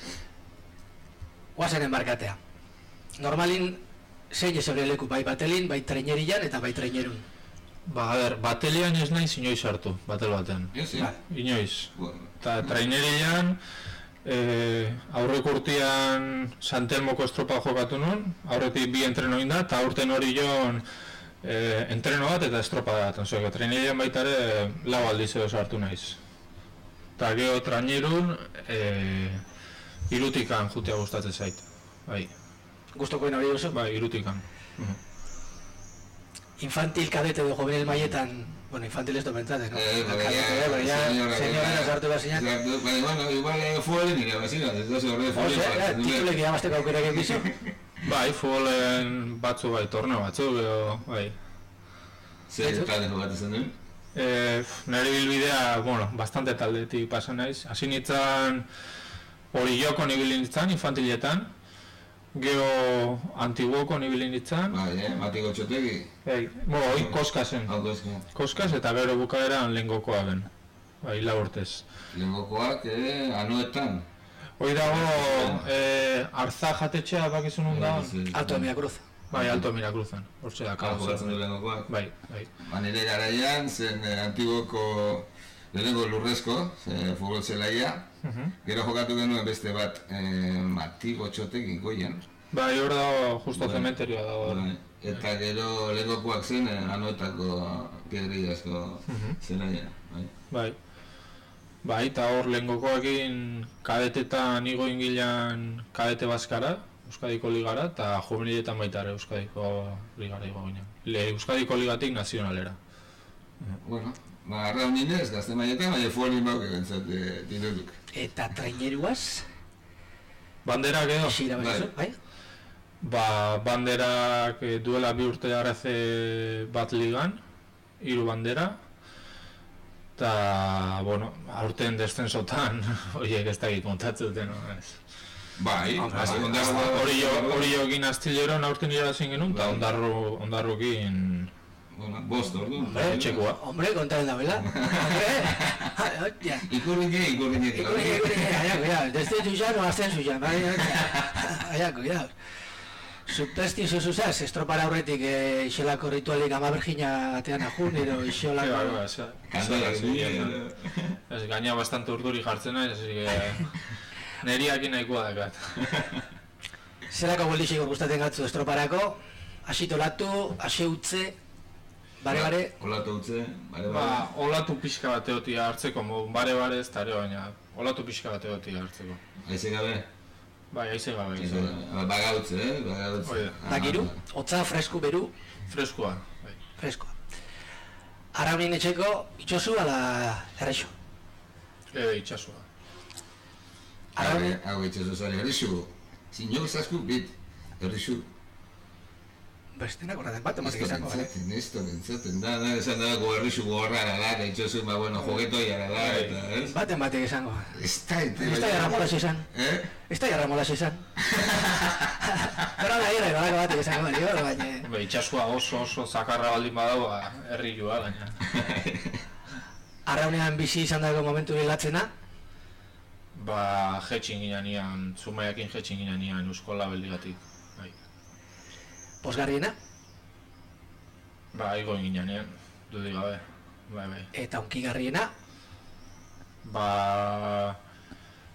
Guazen enbarkatea. Normalin, zein ezebre leku bai batelin, bai trainerian eta bai trainerun. Ba, a ber, batelean ez nahi inoiz hartu, batel batean. Ez, Ba. Inoiz. Bueno, Eta trainerian, eh, aurreko urtean Santelmoko estropa jokatu nun, aurretik bi entreno inda, eta aurten hori joan eh, entreno bat eta estropa bat. Onzueko, trainerian baita ere lau aldiz edo sartu naiz. Eta geho trainerun, eh, irutikan jutea gustatzen zait. Bai, Gustokoen hori duzu? bai, irutikan. Infantil, kadete edo juvenil maietan, bueno, infantil ez domentzate, no? Eh, Kadete, eh, pero ya, señora, sartu behar zinan. Baina, bueno, igual fuelen nire bazina, ez da zorre Ose, eh, titulek irabazteko aukera egin bizu. Bai, futbolen batzu bai, torneo batzu, edo, bai. Zer talde jokatu zen duen? E, nire bilbidea, bueno, bastante taldetik pasa naiz. Hasi nintzen hori joko nibili nintzen, infantiletan. Gero antiguoko nibili nintzen. Bai, eh, matiko txotegi. Bai, bueno, hoi koskazen. Hau koska. Koskaz eta gero bukaeran lehengokoa ben. Bai, lau urtez. Lehengokoak, eh, anuetan. Hoi dago, e, arza jatetxea bakizun hon da. Alto de Miracruz. Bai, Alto Miracruzan. Hortxe da, Kau jokatzen du kago. lehengokoak. Bai, bai. Ba, nire garaian, zen eh, antiguoko lehenengo lurrezko, ze, futbol zelaia. Gero jokatu genuen beste bat, eh, matiko txotegi goian. Bai, hor dago, justo Bai. cementerioa dago. Bai, eta gero lehengokoak zen eh, anuetako piedriazko zelaia. Bai. Bai. Bai, eta hor lehengokoekin kadetetan igo ingilan kadete bazkara, Euskadiko ligara, eta juveniletan baita ere Euskadiko ligara igo ginen. Le, Euskadiko ligatik nazionalera. Bueno, ba, arra honinez, gazte maietan, baina fuolin bauk egentzat dinutuk. Eta traineruaz, Banderak edo? xira bakizu, bai? Ba, banderak eh, duela bi urte arreze bat ligan, hiru bandera. Eta, bueno, aurten descensotan, horiek ez dakit kontatzen duten, no? Ez. Bai, Hasi- Hori jo, hori jokin astileron aurten irabazin genuen, eta Bai. ondarru, ondarrukin Bueno, bost ordu. Hombre, txekoa. Hombre, kontaren da, bela? Hombre, ja. Ikurrike, ikurrike. Ikurri, ikurri, allá, cuidado, desde tu ya no ascenso ya, vaya, allá, cuidado. Subtestio zuzaz, estropara aurretik eh, isolako ritualik ama bergina atean ajun, edo Bai, isolako... bai, esa- Kandela, esa- zuri, Ez, gaina bastante urduri jartzen naiz, así que neriakin nahikoa dakat. Zerako boldixik gustatzen gatzu estroparako, asito latu, ase utze, bare, bare, Olatu utze, bare, Ba, bare. olatu pixka bat egotia hartzeko, modun bare bare ez tare, baina olatu pixka bat egotia hartzeko. Aize gabe. Bai, aize gabe, aize Aize gabe. gabe. Bagautze, eh? Bagautze. Hoi da. Ah, dakiru, ah, hotza, fresku, beru, Freskua, bai. freskoa. Arraunin etxeko, itxosu ala errexo. E, itxasua. Arraunin, Hau itxaso zari, errixu. Zinok zasku bit, errixu. bestenak horretan bat, ematik Esto izango, bale? bentzaten, esto bentzaten. Da, da, esan da, go errixu gogorra da, eta itxaso, ba, bueno, jogetoi ara da, eta, ez? Baten batek izango. Ez da, ete, Ez da jarramolas izan. Eh? Ez da jarramolas izan. Pero da gira, balako batek izango, baina, baina... Ba, itxasua oso oso zakarra baldin badau, ba, herri joa, baina. Arraunean bizi izan dago momentu bilatzena, Ba, jetxin ginen ian, Zumaiakin jetxin ginen ian Eusko Labeldigatik. Bai. posgarriena, Ba, igo ginen ian, dudik gabe. Bai, bai. eta unkigarriena, Ba,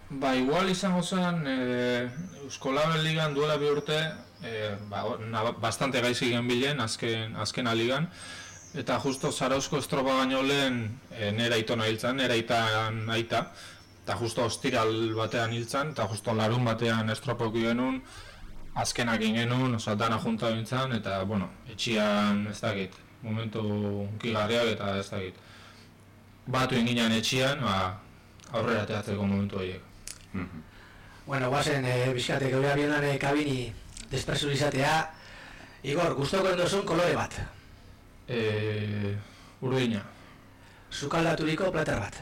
Ba, igual izango zen, e, Euskolaben ligan duela bi urte, e, ba, na, bastante gaizki genbilen, azken, azken aligan, eta justo Zarauzko estropa baino lehen e, nera aitona hiltzan, nera aitan aita, eta justo ostiral batean hiltzan, eta justo larun batean estropoki genuen, azkenak ingenuen, oza, dana junta bintzan, eta, bueno, etxian, ez dakit, momentu unkigarriak eta ez dakit. Batu inginan etxian, ba, aurrera teatzeko momentu horiek. Bueno, guazen, e, bizkate, geura bienan e, kabini despresurizatea. Igor, gustoko endozun kolore bat? E, urdina. Sukaldaturiko plater bat?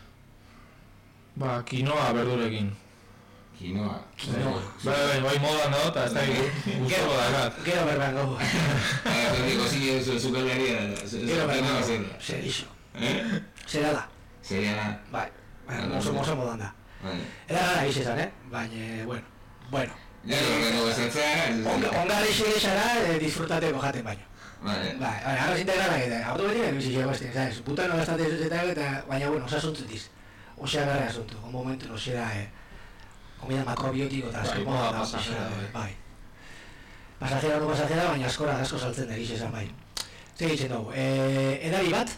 Ba, kinoa berdurekin. Kinoa. Kinoa. Bai, bai, bai modan dago, eta ez da gustoko dakat. Gero berban gau. Gero zine zukaldaria. Gero berban gau. Zer iso. Zera da. Zera da. Bai, mozo mozo modan da. Era gara izan, eh? Baina, bueno, bueno. Gero horrego bezatzen. Ongar izan disfrutateko jaten baino. Bai, bai, arra zintegrara eta hartu beti behar bizi xegoazten, ¿sabes? Butano bastante zuzetako eta, baina, bueno, osasuntutiz. Osea gara asunto, un momento, no será, eh, comida makrobiotiko eta asko moda da, bai. Pasajera no pasajera, baina askora asko saltzen da egiz esan, bai. Zer egiten dugu, eh, edari bat?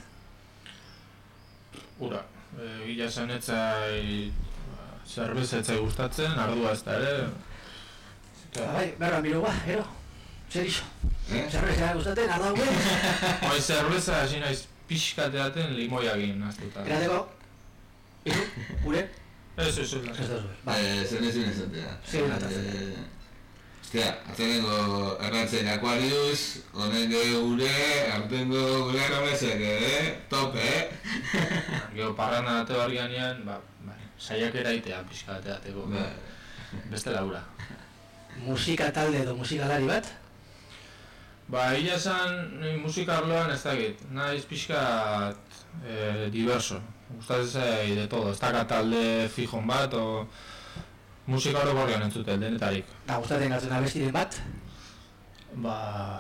Ura, gila esan etzai, zerbezetzai gustatzen, ardua ez da ere. Bai, berban bilu ba, ero, zer iso? Zerbeza gustatzen, arda huen? Bai, zerbeza hasi naiz pixkateaten limoiakin naztuta. Erateko? Iru? Gure? Ez, ez, ez. Ez da zuen. Zer ezin ezatea. Zer ezatea. Ostia, atzenengo errantzen Aquarius, honengo gure, hartengo gure erramezek, eh? Top, eh? Gero parranda ate barrianean, ba, saiak eraitea pixkateateko. Beste laura. Musika talde edo musikalari bat? Ba, hila esan musika arloan ez dakit, naiz pixkat e, diverso. Gustatzen zai de todo, ez dakat talde fijon bat, o musika hori borrean entzuten, denetarik. Da, gustatzen gartzen abestiren bat? Ba...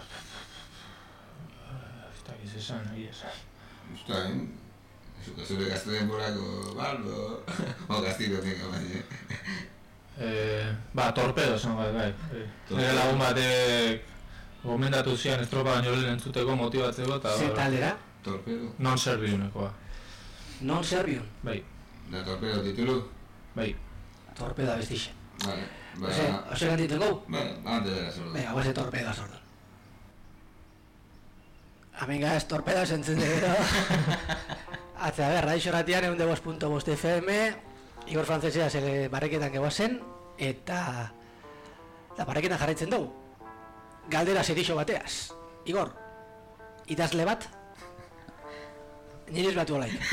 ez dakit esan, nahi esan. Gustain, zure gazte denborako baldo, o gaztiro tengo baina. E, ba, torpedo esan bai, bai. Nire lagun batek gomendatu zian estropa baino lehen entzuteko, motibatzeko eta... Zer taldera? Torpedo? Non-serbiunekoa. Non-serbiun? Bai. Da torpedo titulu? Bai. Torpedo abestixe. Vale. Ose, ose gantiten gau? Bueno, antes de la sorda. Venga, guaze torpedo sorda. Amiga, ez torpedo zentzen dero. Atze, a ber, radixo ratian egun de bost punto bost F M, Igor Frantzesea zele barreketan gegoazen, eta... Da barreketan jarraitzen dugu. Galdera zerixo bateaz. Igor, idazle bat? Niriz batu olaik.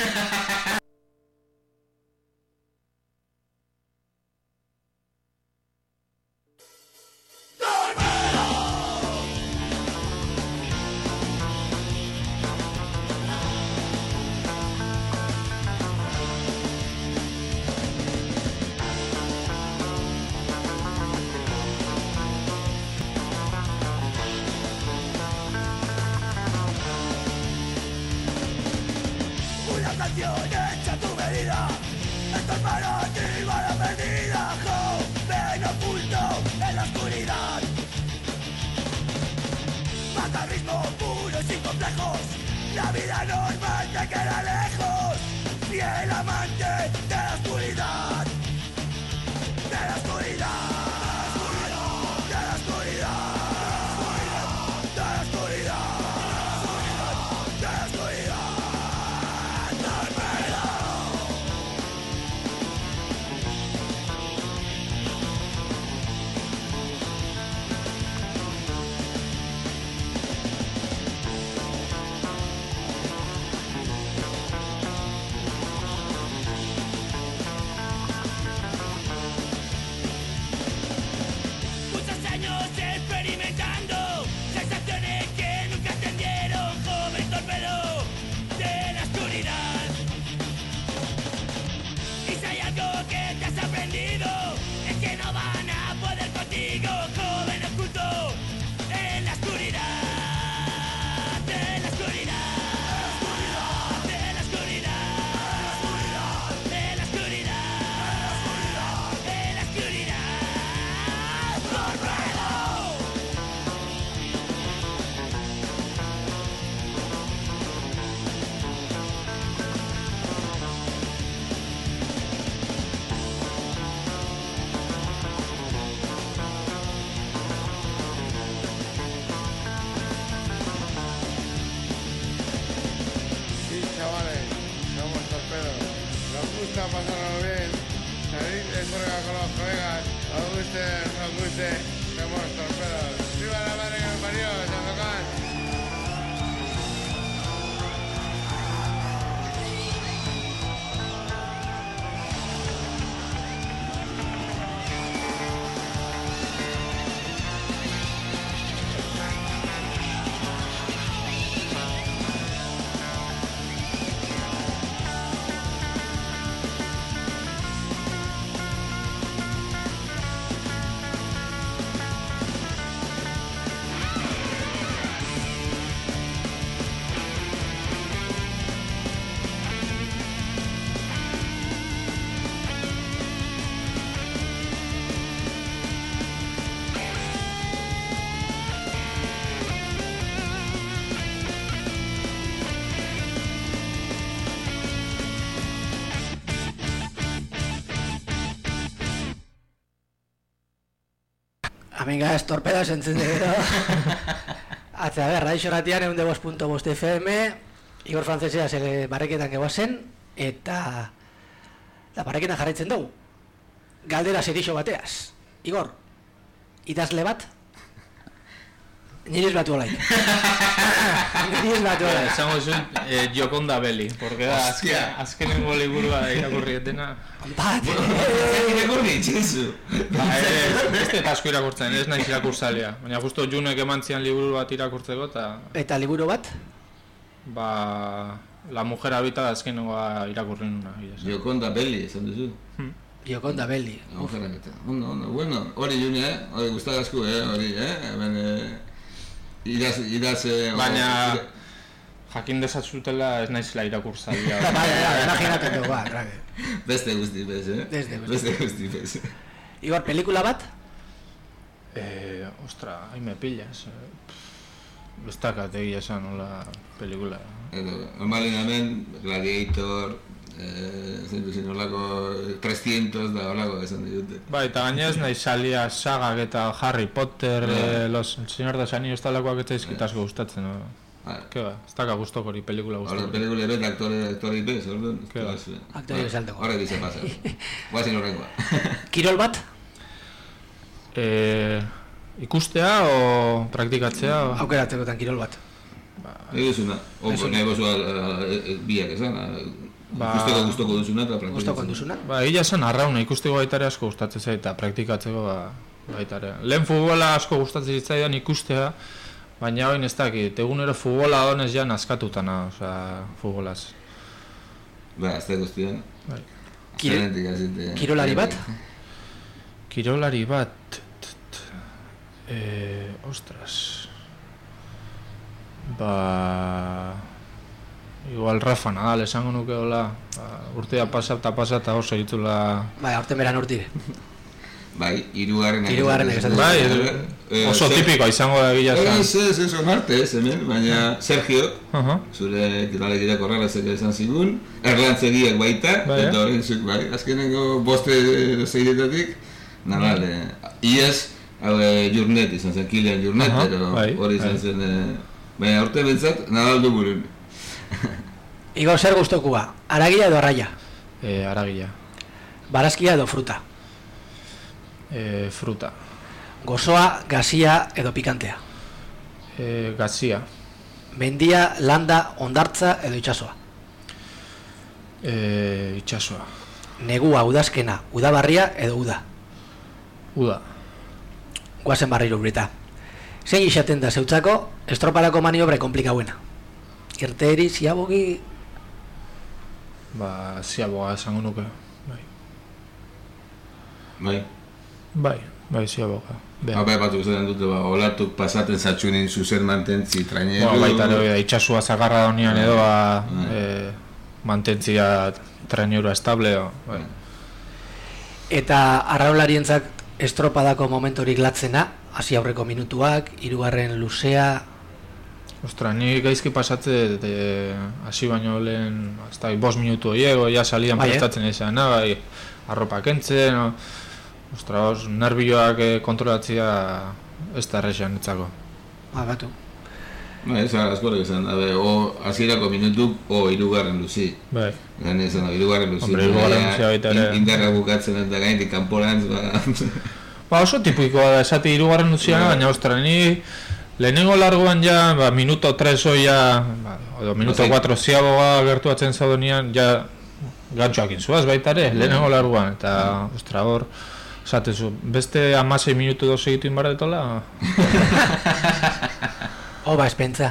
gusta pasarlo bien, salir de juega con los colegas, os guste, no os guste, somos torpedos. ¡Viva la madre que me parió, Sandokan! Amiga, ez torpeda sentzen gero. Atza, ber, radixo ratian egun de bost punto bost F M, Igor Frantzesea zele barreketan gegoazen, eta da barreketan jarraitzen dugu. Galdera serixo bateaz. Igor, idazle bat? Niriz batu olaik. Niriz batu olaik. Esango zuen, eh, Jokonda Belli, porque da azken, azkenengo liburua irakurrietena. Bat! Irakurri itxinzu. Ez eta asko irakurtzen, ez naiz irakurtzalea. Baina justo Junek eman zian liburu bat irakurtzeko eta... Eta liburu bat? Ba... La mujer habita da azkenengoa irakurri nuna. Jokonda Belli, esan duzu. Jokonda Belli. La mujer habita. Ondo, ondo, bueno. Hori June, eh? Hori guztat asko, eh? Hori, eh? Hemen, eh? Idaz, idaz... Baina... Jakin dezatzutela ez naizela irakurtzailea. Baina, imaginaten dugu, ba, rabe. Beste guzti bez, eh? Beste guzti. Beste guzti bez. Igor, pelikula bat? Eh, ostra, ahí me pillas. Ez dakat egia esan nola pelikula. Edo, normalen hemen, Gladiator, eh, zentu zin, olako trescientos da olako esan ditute. Ba, eta gainez nahi salia sagak eta Harry Potter, eh, los, el Señor de los Anillos talakoak eta izkitazko gustatzen, no? Ke ba, ez daka guztoko hori pelikula guztoko. Horre, pelikula ebet, aktore, aktore bez, orduan. Ke ba. Aktore bezalteko. Horre dize pasa. Guazin horrengoa. Kirol bat? Eh, ikustea o praktikatzea? O... Aukeratzekotan kirol bat. Nahi duzuna, opo, nahi bozu biak esan, ikusteko guztoko duzuna eta praktikatzeko. Guztoko duzuna? Ba, hila esan arrauna, ikusteko baitare asko gustatzen zait eta praktikatzeko ba, baitare. Lehen futbola asko gustatzen zitzaidan ikustea, baina hoin ez dakit, egunero futbola honez ja naskatutana, osea, futbolaz. Ba, ez da guztian. Bai. Kirolari bat? Kirolari bat... Eh, ostras... Ba... Igual Rafa Nadal esango nuke hola, ba, urtea pasa eta pasa eta oso ditula... Bai, aurten beran urtire. Bai, hirugarrenak. Hirugarrenak esaten. Bai, oso tipikoa izango da egia esan. Ez, ez, ez onarte ez hemen, baina Sergio, zure kirolek irakorrala zer esan zigun, erlantzegiak baita, eta hori zuk, bai, azkenengo boste zeiretatik, Nadal, iaz, Jurnet izan zen, Kilian Jurnet, hori izan zen, baina urte bentsat, Nadal du burun. Igor, zer guztokua, aragia edo arraia? Eh, aragia. Barazkia edo fruta? Eh, fruta. Gozoa, gazia edo pikantea? Eh, gazia. Mendia, landa, ondartza edo itxasoa? Eh, itxasoa. Negua, udazkena, udabarria edo uda? Uda. Guazen barriro brita. Zein isaten da zeutzako, estropadako maniobre komplikauena? Irteeri, ziabogi... Ba, ziaboga esango nuke. Bai. Bai. Bai, bai, ziaboga. Haupa epatu zaten dute, ba, olatuk pasaten zatxunin zuzen mantentzi traineru... Ba, baita ere, itxasua zagarra da honian edo, ba, eh, mantentzia traineru estable, bai. Eta arraularientzak estropadako momentorik latzena, hasi aurreko minutuak, hirugarren luzea... Ostra, ni gaizki pasatze hasi baino lehen, hasta bost minutu horiek, ja salidan prestatzen izan, bai, arropa kentzen, no? Ostra, os, nervioak kontrolatzea ez da errexean etzako. Ba, batu. Ba, ez askorak esan, dabe, o hasierako minutuk, o hirugarren luzi. Bai. Gane esan, hirugarren luzi. Hombre, hirugarren luzi baita ere. Indarra bukatzen eta gainetik kanporantz, ba... Ba, oso tipikoa da, esati hirugarren luziana, baina ostra, ni lehenengo largoan ja, ba, minuto tres oia, ba, o minuto cuatro ziaboga gertuatzen zaudenian, ja gantxoak inzuaz baita ere, lehenengo largoan, eta, ostra, hor, esatezu, beste amasei minutu doz egitu inbar detola? Oba, espentza.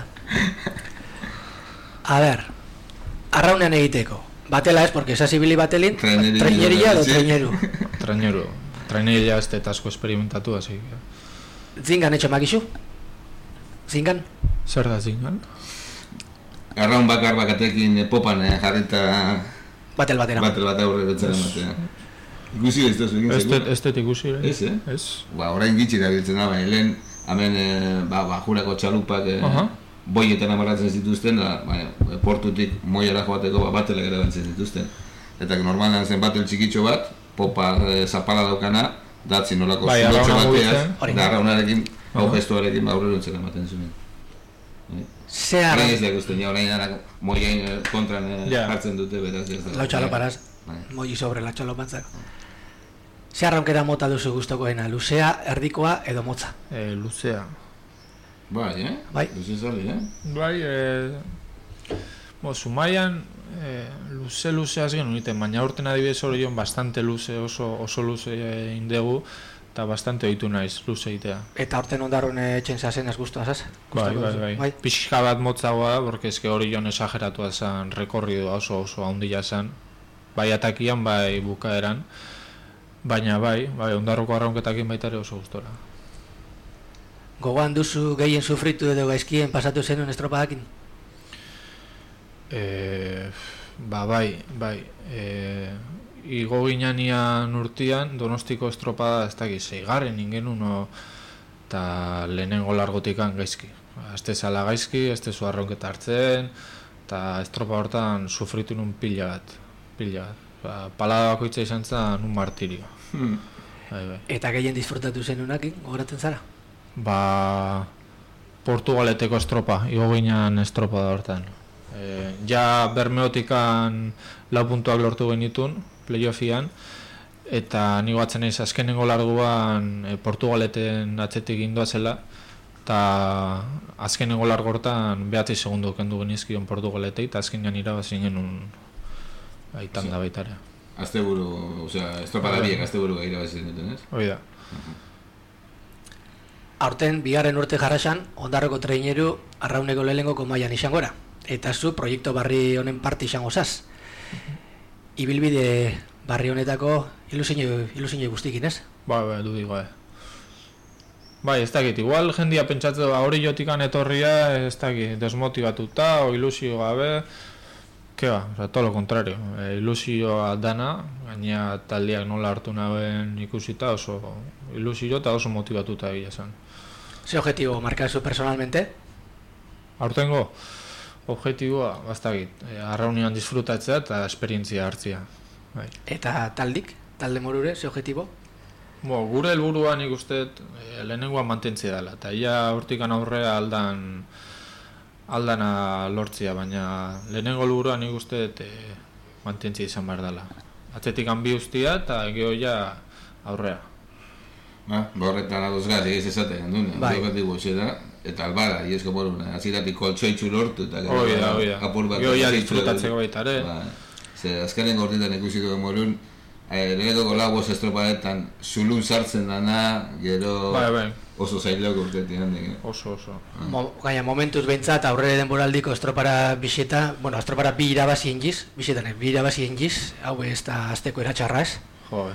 A ber, arraunean egiteko. Batela ez, porque esas ibili batelin, trainerilla edo traineru. Traineru. Trainerilla ez eta asko esperimentatu, así. Zingan etxe makixu? Zingan? Zer da zingan? Arraun bakar bakatekin popan jarrita... Batel batera. Batel bat aurre betzaren batea. Ikusi ez da zuen egin zeko? Ez dut ikusi, eh? Ez, eh? Ez. Ba, orain gitxi da biltzen da, baina lehen, hemen, ba, bajurako txalupak boietan amarratzen zituzten, da, baina, portutik moiara joateko ba, batelak erabantzen zituzten. Eta normalan zen batel txikitxo bat, popa zapala daukana, datzi nolako zudotxo bateaz, da arraunarekin, hau gestuarekin, ba, aurreruntzen ematen zuen. Orain ez da ikusten, ja, orain moien kontran jartzen dute, beraz ez da. Lau txaloparaz, moi sobre la txalopantzak. Ze arraunkera mota duzu gustokoena, luzea, erdikoa edo motza? Eh, luzea. Bai, eh? Bai. Luze zali, eh? Bai, eh... Bo, Zumaian, eh, luze-luze azgen uniten, baina urten adibidez hori joan bastante luze, oso, oso luze indegu, eta bastante ohitu naiz, luze egitea. Eta horten ondarrun etxen zazen ez guztua zaz? Bai, bai, bai, bai. Pixka bat motzagoa da, porque eske hori joan esageratua zen, rekorridua oso oso handia zen. Bai atakian, bai bukaeran. Baina bai, bai, ondarroko arraunketakin baita ere oso gustora. Gogoan duzu gehien sufritu edo gaizkien pasatu zenuen estropadakin? E, ba, bai, bai. E, igo ginean urtian, Donostiko estropada ez dakiz, zeigarren ingen uno, eta lehenengo largotikan gaizki. Azte zala gaizki, azte zu arraunketa hartzen, eta estropa hortan sufritu nun pila bat, pila bat. Ba, palada bakoitza izan zen un martirio. Hmm. Bai, bai. Eta gehien disfrutatu zenuenak, gogoratzen zara? Ba, Portugaleteko estropa, igo ginean estropa da hortan. E, ja Bermeotikan lau puntuak lortu genitun, playoffian, eta nigo batzen naiz azkenengo larguan e, Portugaleten atzetik gindoa zela, eta azkenengo largo hortan behatzi segundu kendu genizkion Portugaletei, eta azkenean irabazi genuen aitan da baita ere. Azte buru, osea, estropada biek azte buru irabazi duten, ez? Hoi da. Aurten, bigarren urte jarrasan, Ondarroko traineru arrauneko lehenengoko mailan izangora. Eta zu proiektu barri honen parte izango zaz. Ibilbide barri honetako ilusinoi guztikin, ez? Bai, bai, du digo, eh. Bai, ez dakit, igual jendia pentsatzen hori jotikan etorria, ez dakit, desmotibatuta o ilusio gabe, ke ba, oza, todo lo contrario, e, ilusioa dana, gaina taldeak nola hartu nabeen ikusita oso ilusio eta oso motivatuta egia esan. Ze objetibo markazu personalmente? Aurtengo, objetiboa, bastakit, e, arraunian disfrutatzea eta esperientzia hartzia. Bai. Eta taldik, talde morure, ze objetibo? Bo, gure helburua nik uste e, lehenengoa mantentzea dela, eta ia hortikan aurrea aldan aldana lortzia, baina lehenengo helburua nik uste e, mantentzia izan behar dela. Atzetik hanbi ustia eta geho ja aurrea. Ba, horretan adoz gara, egez esaten duen, objetibo xe da, eta albara, iezko boruna, aziratik koltsoitzu lortu, eta apur bat... Geho ja disfrutatzeko baita ere. Ze azkaren gortetan ikusiko morun, lehenko lagoz estropadetan zulun sartzen dana, gero oso zailako urtetik handik. Oso, oso. Gaina, momentuz behintzat, aurre denboraldiko estropara biseta, bueno, estropara bi irabazi engiz, bisetan, bi irabazi engiz, hau ez da azteko eratxarra ez? Jo,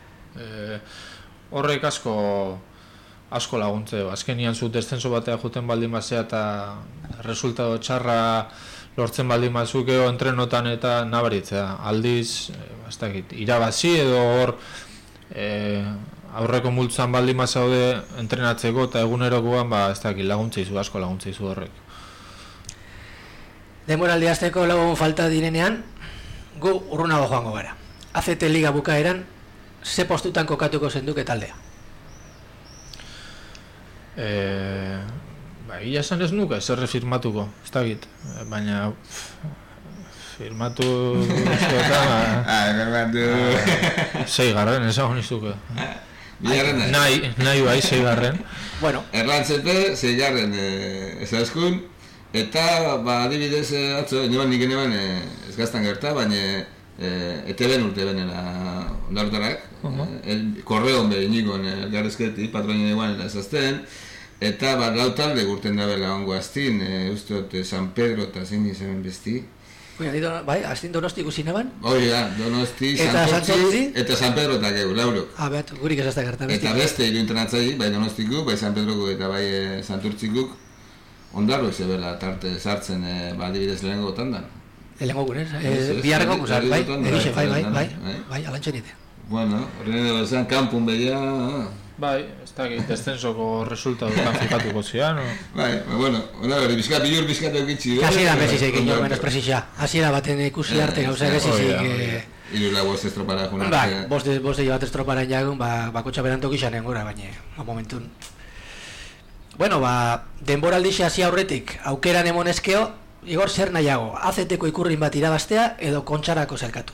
horrek asko asko laguntze, azkenian zu descenso batea juten baldin bazea eta resultado txarra lortzen baldin bazu geho entrenotan eta nabaritzea. Aldiz, ez dakit, irabazi edo hor e, aurreko multzan baldin bazaude entrenatzeko eta egunerokoan ba, ez dakit, laguntzeizu, asko laguntzeizu horrek. Denboraldi hasteko lagun falta direnean, gu urrunago joango gara. A Z T Liga bukaeran, ze postutan kokatuko zenduke taldea? E, ba, Ba, egia esan ez nuke, zerre firmatuko, ez da git, baina firmatu eta... Ah, firmatu... Seigarren, ezagun iztuke. Bigarren nahi? Nahi, nahi bai, seigarren. Bueno. Erlantzepe, seigarren ezazkun, eta, ba, adibidez, atzo, neban nik neban ez gaztan gerta, baina ete ben urte benela ondarutarak, korreon behin nikon elgarrezketi, patroinen eguan ezazten, eta bat lau talde gurten dabela ongo aztin, uste dut San Pedro eta zein izan besti. Bai, aztin Donosti ikusi neban? Hori da, Donosti, Santortzi eta San Pedro eta geu, laurok. Ah, bet, gurik ez azta gerta besti. Eta beste hiru internatzaik, bai Donostikuk, bai San Pedroko eta bai Santurtzikuk, ondarro ez ebela tarte sartzen, ba, adibidez lehenengo tandan. Lehenengo gunez, biharreko guzar, bai, egixe, bai, bai, bai, bai, alantxen ite. Bueno, horren edo esan, kanpun bedia... Bai, ez da, descensoko resultadutan fikatuko zian, o... Bai, bueno, hona hori, bizkat, bilur bizkat eukitzi, Hasi da bezizik, ino menos presisa. Hasi da baten ikusi arte gauza bezizik... Iru la bost estropara juna. Bai, boste bat estropara jagun, bakotxa berantok izanen gora, baina, momentun... Bueno, ba, denboraldixe hasi aurretik, aukeran emonezkeo, Igor, zer nahiago, azeteko ikurrin bat irabaztea edo kontxarako zelkatu?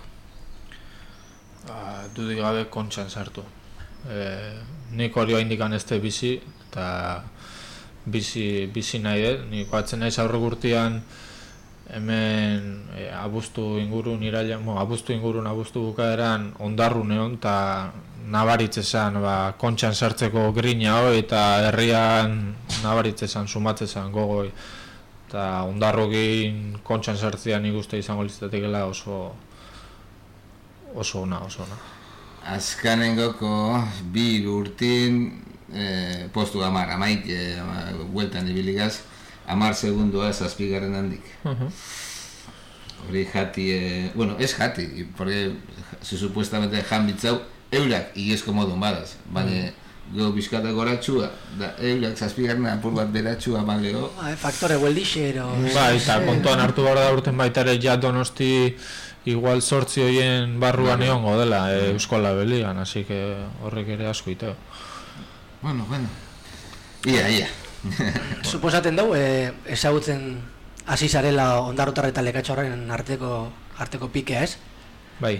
Ba, dudik gabe kontxan sartu. Nik hori haindikan ez bizi, eta bizi, bizi nahi dut. Nik batzen naiz aurre gurtian hemen e, abuztu ingurun iraila, mo, abuztu ingurun, abuztu bukaeran ondarru neon, eta nabaritzezan, ba, kontxan sartzeko grina hoi, eta herrian nabaritzezan, sumatzezan gogoi. Eta ondarrokin kontxan sartzean nik uste izango lizatekela oso oso ona, oso ona. Azkanengoko bi urtin eh, postu amar, amaik eh, bueltan ibiligaz, amar segundoa zazpigarren handik. Hori jati, eh, bueno, ez jati, porque se supuestamente jan bitzau, eurak igezko modun badaz, baina go bizkata goratxua, da eurak zazpigarren apur bat beratxua maleo. Ba, faktore hueldixero... Ba, eta kontuan hartu behar da urten baita ere ja Donosti igual sortzi horien barruan egongo dela e, Euskola Beligan, así que horrek ere asko iteo. Bueno, bueno. Ia, ia. Suposaten dugu, e, ezagutzen hasi zarela ondarrotar eta lekatxorren arteko, arteko pikea, ez? Bai.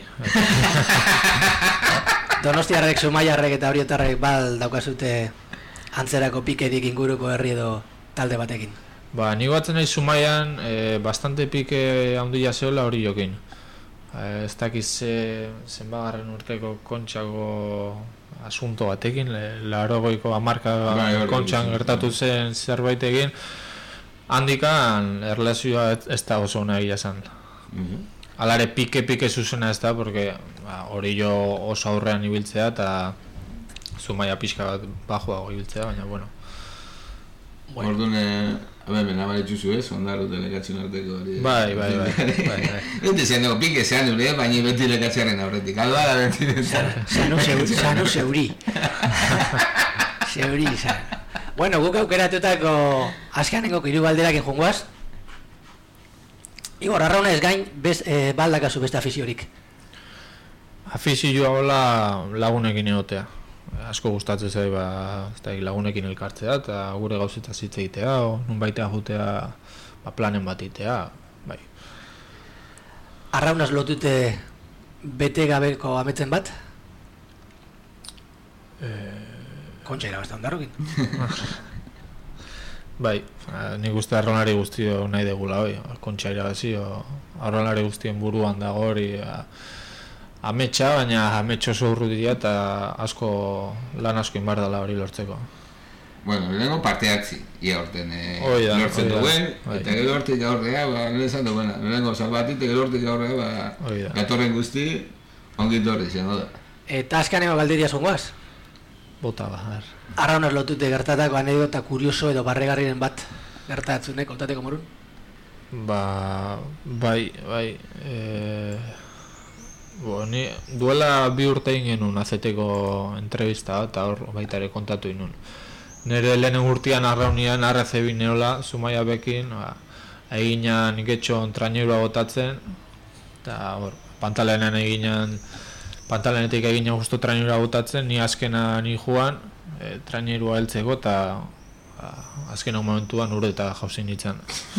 Donostiarrek, Zumaiarrek eta Oriotarrek bal daukazute antzerako pikerik inguruko herri edo talde batekin. Ba, ni batzen nahi Zumaian e, bastante pike handia zeola hori jokin. E, ez dakiz ze, zenbagarren urteko kontxako asunto batekin, laurogeiko hamarka kontxan gertatu zen zerbaitekin, handikan erlazioa ez, ez da oso ona egia zen. Mm-hmm. Alare pike-pike zuzena ez da, porque hori ba, jo oso aurrean ibiltzea eta Zumaia pixka bat bajoago ibiltzea, baina bueno. Bueno. Orduan, hemen ben amaritxuzu ez, ondarro delegatzen arteko hori. Bai, bai, bai. bai, bai. Ente zen dugu, pike zean ure, baina beti lekatzearen aurretik. Albara beti dut. Zanu zeuri. Zeuri izan. Bueno, guk aukeratutako azkanengo hiru balderakin jungoaz. Igor, arrauna ez gain, bez, e, baldakazu beste afiziorik? Afizioa hola lagunekin egotea. Asko gustatzen zai, ba, lagunekin elkartzea eta gure gauzetaz hitz egitea, o nun baitea jutea ba, planen bat egitea, bai. Arraunaz lotute bete gabeko ametzen bat? Eh... Kontxa irabazta ondarrokin. Bai, nik uste arraunari guztio nahi degula hoi, kontxa irabazi, arraunari guztien buruan dago hori ametsa, baina ametsa oso urru dira eta asko lan asko inbar dela hori lortzeko. Bueno, lehenengo parte hartzi, ia horten lortzen duen, eta gero hortik aurrea, ba, nire esan duena, lehenengo salbatit, gero hortik aurrea, ba, gatorren guzti, ongit horri zen, da. Eta azkaneko galderia zongoaz? Bota, ba, ber. Arraunaz lotute gertatako anedota kurioso edo barregarriren bat gertatzune, kontateko morun? Ba, bai, bai, e... Bo, ni duela bi urte ingenun azeteko entrevista eta hor baita ere kontatu inun. Nere lehenen urtean arraunian R C B neola, Zumaia bekin, ba, eginan iketxon trainerua botatzen, eta hor, pantalenan eginan, pantalenetik eginan justu trainerua botatzen, ni azkena ni joan, e, trainerua heltzeko, eta azkenak momentuan ure eta jauzin nintzen.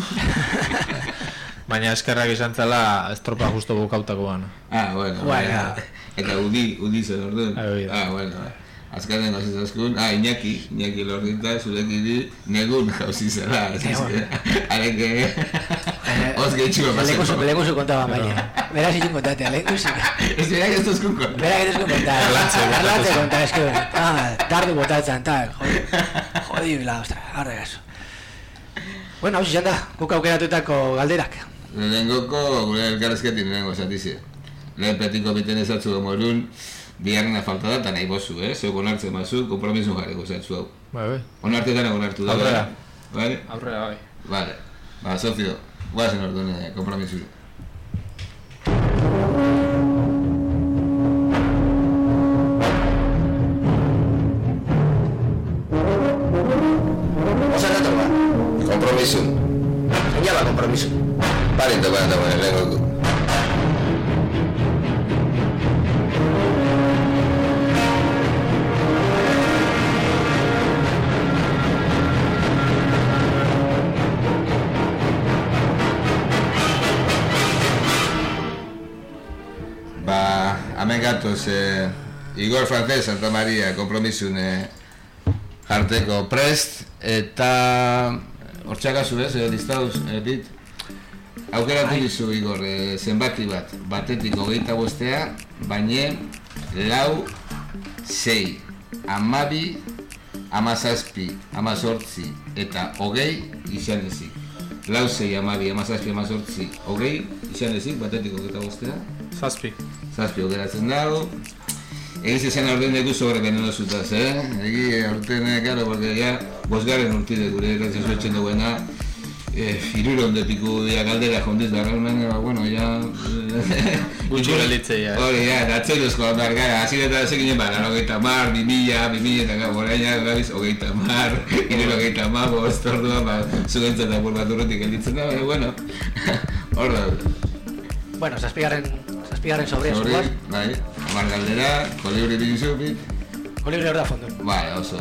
Baina eskerrak izan zela estropa justo bukautakoan. Ah, bueno, bueno. Eta udi, udi zen orduan. Ah, bueno. Azkaren gauzi zaskun, ah, Iñaki, Iñaki Lordinta, zurekiri negun jauzi zela. Areke, oz gehitxua pasen. Lehenko zu kontaba baina. Beraz izun kontatea, lehenko zu. Ez berak ez duzkun konta. Berak ez duzkun konta. Erlatze konta, ez que, ah, tardu botatzen, tal, jodi bila, ostra, horregaz. Bueno, hau zizan da, guk aukeratutako galderak. Lehengoko gure elkarrezketin lehenko esatizia. Lehen petiko biten ezatzu gomorun, biharrena falta da, eta nahi bozu, eh? Zeuk onartzen mazu, kompromisun jarriko zatzu hau. Bai, bai. Onartetan onartu da. Aurrera. Bai? Aurrera, bai. Vale. Ba, Sofio, guazen orduan kompromisu. Osa dator ba? Kompromisu. Ina ba kompromisu. Bale, ento ba, ento ba, lehengoko. Ba, hemen gatoz, eh, Igor Francés, Santa Maria, kompromisun eh, jarteko prest, eta hortxakazu ez, eh, listauz, eh, bit? Aukeratu dizu, Igor, eh, zenbaki bat, batetik hogeita bostea, baina lau, sei, amabi, amazazpi, amazortzi, eta hogei izan ezik. Lau, sei, amabi, amazazpi, amazortzi, hogei izan ezik, batetik hogeita bostea. Zazpi. Zazpi ogeratzen dago. Egiz esan aurten dugu sobre venenozutaz, eh? Egi aurten, karo, porque ya bosgarren urtide gure erratzen zuetzen duguena, iruro ondepiku dia galdera jondiz da, realmen, bueno, ya... Gutxu galitzei, ja. Hori, ja, eta atzeluzko ondar, gara, hasi eta zekinen bara, hogeita mar, bi mila, bi mila, eta gara, boraina, gabiz, hogeita mar, iruro hogeita mar, bost orduan, ba, zugentzen da burbatu urrutik gelditzen da, bueno, hor da. Bueno, zazpigarren, zazpigarren sobrea zuaz. Bai, amar galdera, kolibri bigizu, bit? Kolibri hor da fondo. Bai, oso.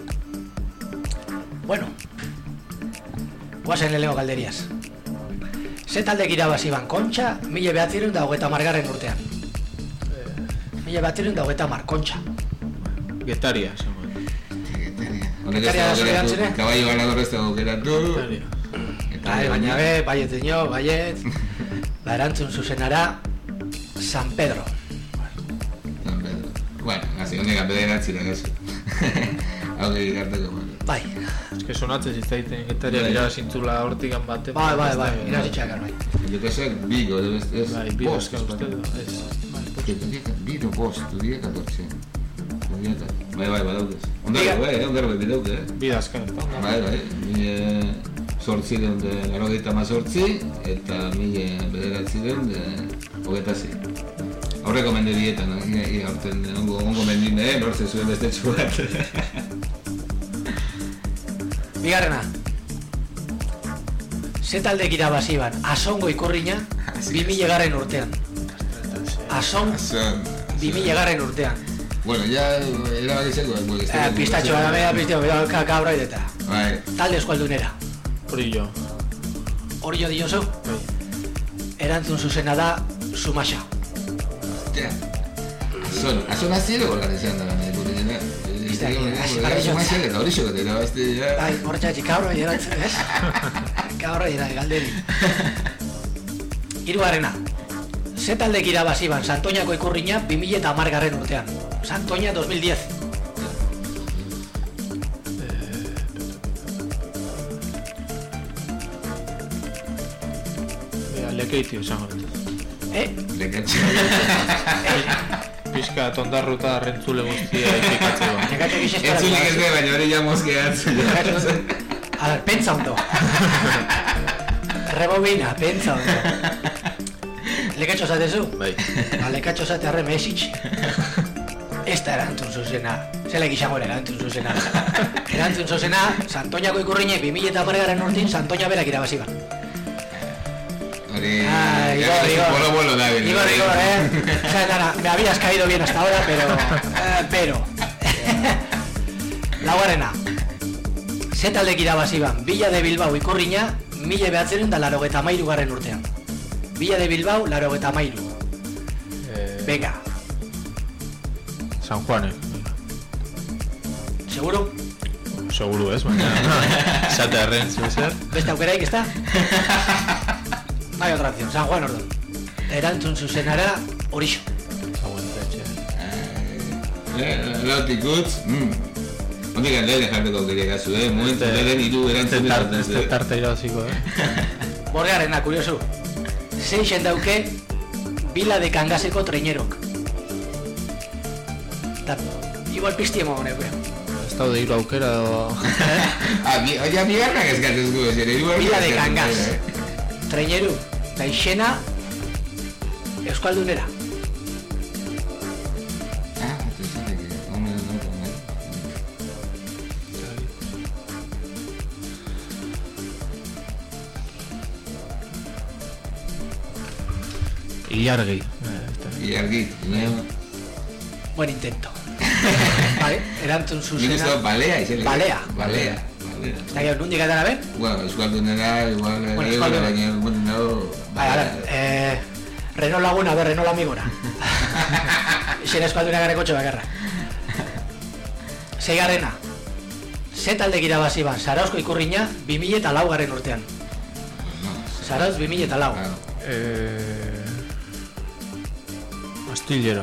Bueno, guazen lehenko galderiaz. Ze taldek irabazi ban Kontxa, mila behatzerun da hogeita margarren urtean. Mila behatzerun da hogeita mar, Kontxa. Getaria, esango. Getaria da zure gantzene? Kaballo ganador ez dago geratu. Bai, baina be, baiet zinio, baiet. Ba, erantzun zuzenara, San Pedro. San Pedro. Bueno, hazi honekan bederatzira gezu. Hau gegi garteko, bueno. Bai. Ez que sonatzen ziztaiten Getaria irabazintzula hortikan bate. Bai, bai, bai, irabazitxakar, bai. Jokesek, bigo, ez... Bai, bigo eska uste du, ez. Bigo, bost, dudiek atortxe. Bai, bai, badaukez. Ondarro, bai, ondarro bai bidauke, eh? Bidazka. Bai, bai, mile... Zortzi den de larogeita mazortzi, eta mile bederatzi den de hogeita zi. Horreko mende dietan, ia horten ongo mendin, eh? Nortze zuen beste txugat. Bigarrena. Ze taldek irabazi ban, Asongo ikurriña, bi mila garren urtean. Ason, bi mila garren urtean. Bueno, ya erabakizeko. Pistatxoa da mea, pistatxoa, kakabra ideta. Bai. Talde eskualdunera. Orillo. Orillo diozu? Bai. Erantzun zuzena da, Zumaxa. Hostia. Ason, ason azire gola izan da, nahi burriena. Zumaxa eta Orillo gata, irabazte ya... Bai, hortxatxi, kabro erantzun, ez? Kabro erantzun, galderi. Hirugarrena. Ze taldek irabazi ban, Santoñako ikurriña, bi mila eta hamargarren urtean. Santoña dos mil diez. Lekeitio esango dut. Eh? Lekeitio. Pizka tondarruta rentzule guztia ikikatzeko. Lekatxo gizestora. Entzulik ez de, baina hori ja moskeatzen. A ver, pentsa ondo. Rebobina, pentsa ondo. Lekatxo zatezu? Bai. Ba, lekatxo zate arre mesitx. Ez da erantzun zuzena. Zela ikizango erantzun zuzena. Erantzun zuzena, Santoñako ikurriñek bi mila eta hamargarren urtean Santoña berak irabazi ban. Ah, Igor, Igor. Bueno, bueno, David. Igor, Igor, eh. O sea, nada, me habías caído bien hasta ahora, pero... Eh, pero... Laugarrena. Ze taldek irabazi ban, Villa de Bilbao ikurriña, mila behatzeren da larogeta amairu garren urtean. Villa de Bilbao, larogeta amairu. Eh, Venga. San Juane. Seguro? Seguro ez, baina zate arren, zuzer. Beste aukeraik, ez da? Bai, otra opción, San Juan orduan. Erantzun zuzenara, Orixo. Lautik utz, hondik aldeire jarriko aukera gazu, eh? Momentu lehen hiru erantzun bizatzen. Este tarte irabaziko, eh? Borgarrena, kuriosu. Seixen dauke Vila de Cangaseko trainerok. Eta, igual pizti emo honek, Ez daude hiru aukera edo... Oia, bigarrak eskatzen gu, ez ere, Vila de Cangas. Traineru, daixena, Euskaldunera. Ilargi. Ilargi, Buen intento. Vale, erantzun zuzena. Nik ez da balea, izan. Balea. Balea. Eta gero, nundik atara ben? Bueno, Euskaldunera, igual... Bueno, Euskaldunera. Baina, Vale, a ver, eh... Renault Laguna, a ver, Renault Amigora. Ixen Euskaldunera gareko txobakarra. Seigarrena. Ze taldek irabazi ban, Zarauzko ikurriña, bi mila eta lau garren urtean. Zarauz, bi mila eta lau. Eh... Astillero.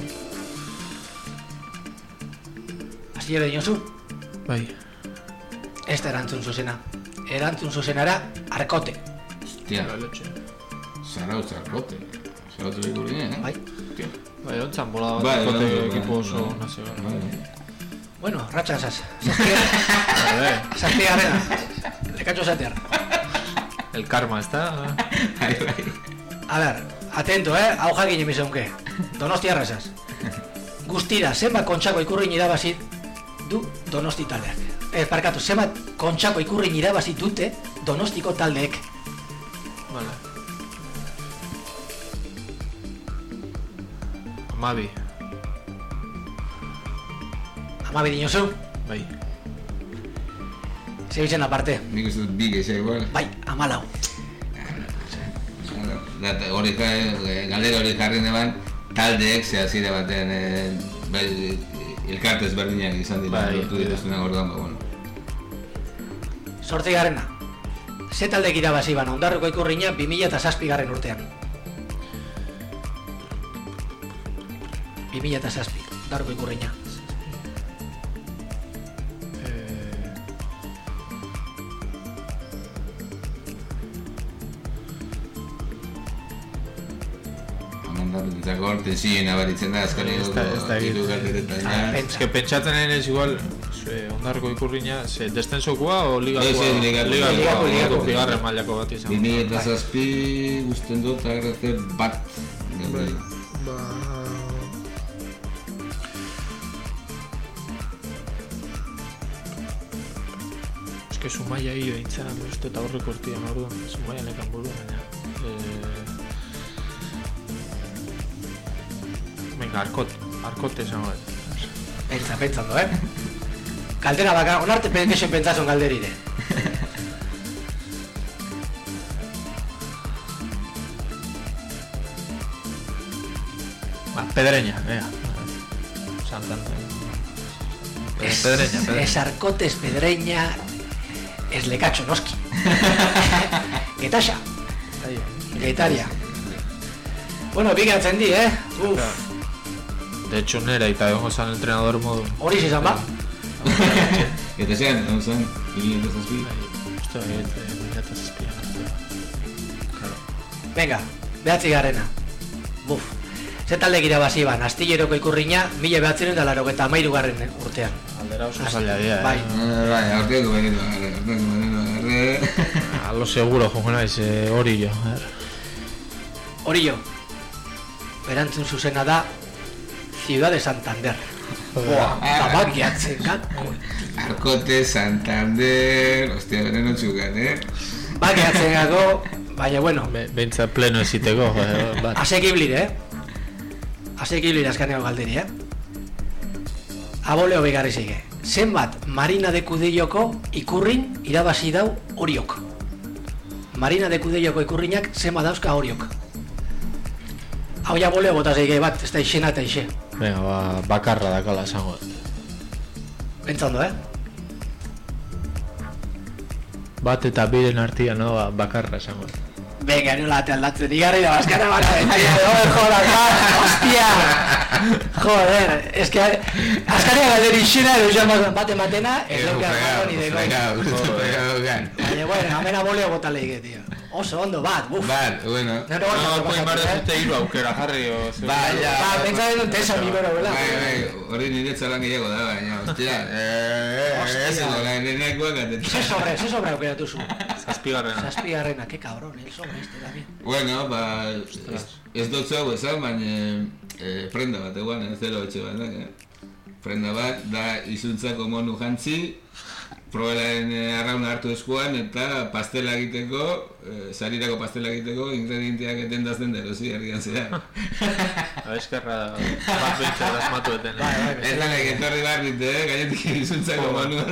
Astillero dinosu? Bai. Ez da erantzun zuzena. Erantzun zuzenara, Arkote. Hostia. Zarauz, Arkote. Zarauz ikurriña, eh? Bai. Bai, ontzan bola bat Arkote ekipo oso nazio. Bueno, ratxasaz. Zazpi garrena. Lekatxo zatear. El karma, ez da? A ver, atento, eh? Hau jakin emizaunke. Donostiarrazaz. Guztira, zenbat kontxako ikurrin irabazi du Donosti taldeak. Eh, parkatu, zenbat kontxako ikurrin irabazi dute Donostiko taldeek. Vale. Amabi. Amabi dinosu? Bai. Zebitzen aparte. Nik ez dut big eza igual. Bai, amalau. Hori galdera hori jarri neban, taldeek zehazire baten elkartez berdinak izan dira, lortu dituztunak orduan, ba, bueno. Sortzi garrena. Ze taldek irabazi ban, Ondarruko ikurriña bi mila eta zazpi garren urtean. bi mila eta zazpi, Ondarruko ikurriña. Eta gorte ziren abaritzen da, azkari hiru galderetan. Ez que pentsatzen ez igual, Ondarruko ikurriña, descensokoa o ligakoa? Ez, ligakoa, ligakoa, bigarren mailako bat izan. bi mila eta zazpi guztien dut agraze bat. Ez que Zumaia hio intzan, uste eta horreko urtean orduan, Zumaia nekan burua, baina... Venga, Arkote, Arkote esan bat. Pentsa, pentsando, eh? Galdera baka, onarte pentsuen pentsazun galderire. Ba, Pedreña, ea. Santander. Es, Pedreña, Pedreña. Es Arkote, es Pedreña, es Lekatxo, noski. Getaxa. Getaria. Bueno, bikatzen di, eh? Uf. De hecho, nera eta egongo zan entrenador modu. Hori izan ba? Eta zean, egon zan, bi mila eta zazpi? Uste, bi mila eta zazpi. Venga, behatzi garrena. Buf. Ze taldek irabazi ban, Astilleroko ikurriña, mila behatzeren da larogeta amairu garren urtean. Aldera oso zaila dira, eh? Bai. Bai, aurteko behitu, aurteko behitu, A lo seguro, jongo naiz, hori jo. Hori jo. Erantzun zuzena da, Ciudad de Santander. Boa, tabakiatzen gako. Arkote, Santander, ostia, benen otxukan, eh? Bakiatzen gako, baina bueno. Bentsa pleno eziteko, bat. Asekiblire, eh? Asekiblire askaneo galderi, eh? Aboleo bigarri zige. zenbat Marina de Cudelloko ikurrin irabazi dau Oriok. Marina de Cudelloko ikurrinak zenbat dauzka Oriok. Hau ja boleo botaz eike bat, ez da ixena eta ixe. Venga, ba, bakarra dakala esango. Pentsando, eh? Bat eta biren artian, no, ba, bakarra esango. Venga, nola ate aldatzen, igarri da, bazkara bat, joder, joder, hostia! Joder, ez que, azkaria galderi ixena, edo izan bate matena, ez leuke armako ni dego. Baina, bueno, amena boleo bota leike, tío. Oso ondo, bat, buf. Bat, bueno. No, poin bar dezute hiru aukera jarri, o... Ba, ja. Ba, pentsa den tesa mi bero, bela. Bai, bai, hori niretza lan gehiago da, baina, hostia. Ez edo, nirekoak atetzen. Se sobre, se sobre aukeratu zu. Zazpigarrena. Zazpigarrena, que cabrón, el sobre este también. Bueno, ba, ez dut hau esan, baina prenda bat eguan, zero etxe bat, prenda bat, da izuntzako monu jantzi, probelaren arrauna hartu eskuan, eta pastela egiteko, sarirako pastela egiteko, ingredienteak etendazten da erosi argian zera. Abeskarra bat bentsa dasmatu eten. Ez da nahi etorri behar dite, gainetik izuntzako monu.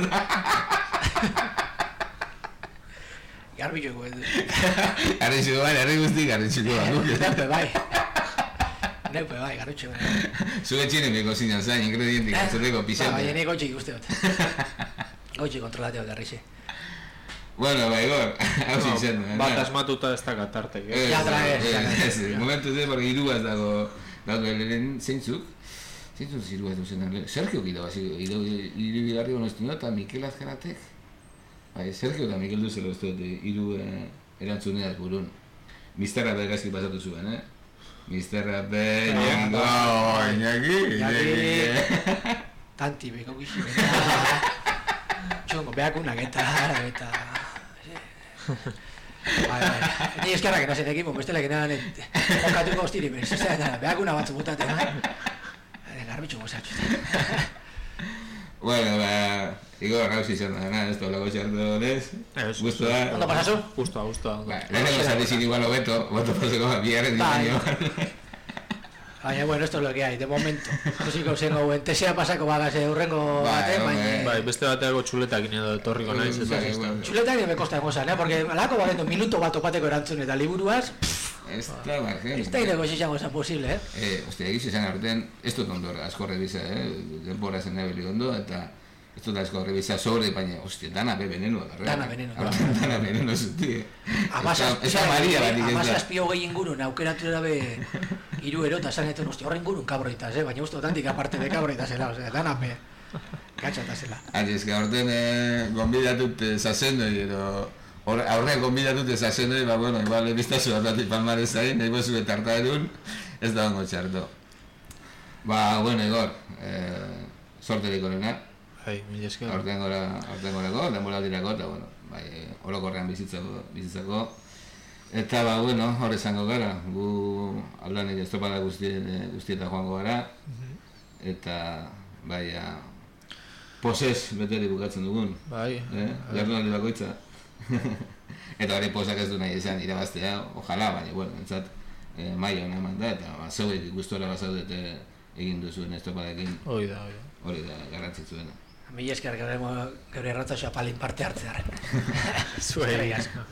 Garbitxoko edu. Garritxuko bai, herri guzti garritxuko bai. Neupe bai. Neupe bai, garritxuko bai. Zue txineme kozinan zain, ingredientik atzuteko pixante. Baina nik gotxik uste dut. Gotxik kontrolateo garrixe. Bueno, bai, gor, hau zintzen. Bat asmatuta ez da katartek. Ja, trae. Momentu ze, porque iruaz dago, dago lehen zeintzuk. Zeintzuk iruaz duzen, Sergio gida bazi, iru bigarri honestino eta Mikel Azkaratek. Bai, Sergio eta Mikel duzelo ez dut, iru erantzuneaz burun. Misterra begazki pasatu zuen, eh? Misterra be, Iñango, Iñaki, Iñaki. Tanti, beko gixi. Txongo, behakunak eta, eta... Bai, bai, ni eskerrak nazen ekipo, bestela genean jokatuko hostiri bez, behakuna batzu butaten, eh? Garbitxo gozatxu. Bueno, ba, Igor, hau zizan da, ez da lago txartu honez. Guztua. Ondo pasazu? Guztua, guztua. Lehenengo zatizin igual hobeto, boto paseko bigarren diseño. Baina, bueno, esto es lo que hay, de momento. Musiko zengo guen, tesea pasako bagase urrengo bate, baina... Bai, beste bateago txuletak inedo etorriko naiz, ez da zizten. Txuletak nire me kosta egozan, eh? Porque alako bagendo minuto bat opateko erantzun eta liburuaz... Ez da margen. Ez da ireko xixango esan posible, eh? Eh, ostia, egiz izan aurten, ez dut ondo asko revisa, eh? Denbora zen nebeli ondo, eta... Ez dut asko revisa sobre, baina, ostia, dana be veneno, agarre. Dana veneno, claro. Dana veneno zuti. Ez da maria bat ikenta. Amasa espio gehi ingurun, aukeratu erabe... Iru erota, esan eto, ostia, horren gurun kabroitaz, eh? Baina uste tantik aparte de kabroitazela, osea, dana pe... Gatxatazela. Ari, ez que aurten gonbidatut zazendoi, edo... Aurrean gonbidatut zazendoi, ba, bueno, igual, biztazu bat palmarez zain, nahi bozu betarta edun, ez da hongo txarto. Ba, bueno, Igor, sorterik horrena. Bai, mila esker. Aurten gora, aurten gorako, denbora dirako, eta, bueno, bai, orokorrean bizitzako, bizitzako. Eta, ba, bueno, hor esango gara, gu aldanek estropada guztieta joango gara, eta, bai, posez beteri bukatzen dugun. Bai. Jardunaldi bakoitza. Eta hori posak ez du nahi izan irabaztea, ojala, baina, bueno, entzat, maia hona eman da, eta zeuek guztora bazaudete egin duzuen estropadakin. Hori da, hori da. Hori da, garrantzitzuena. Mila esker gaur erratzaxoa palin parte hartzearen. Zuei asko.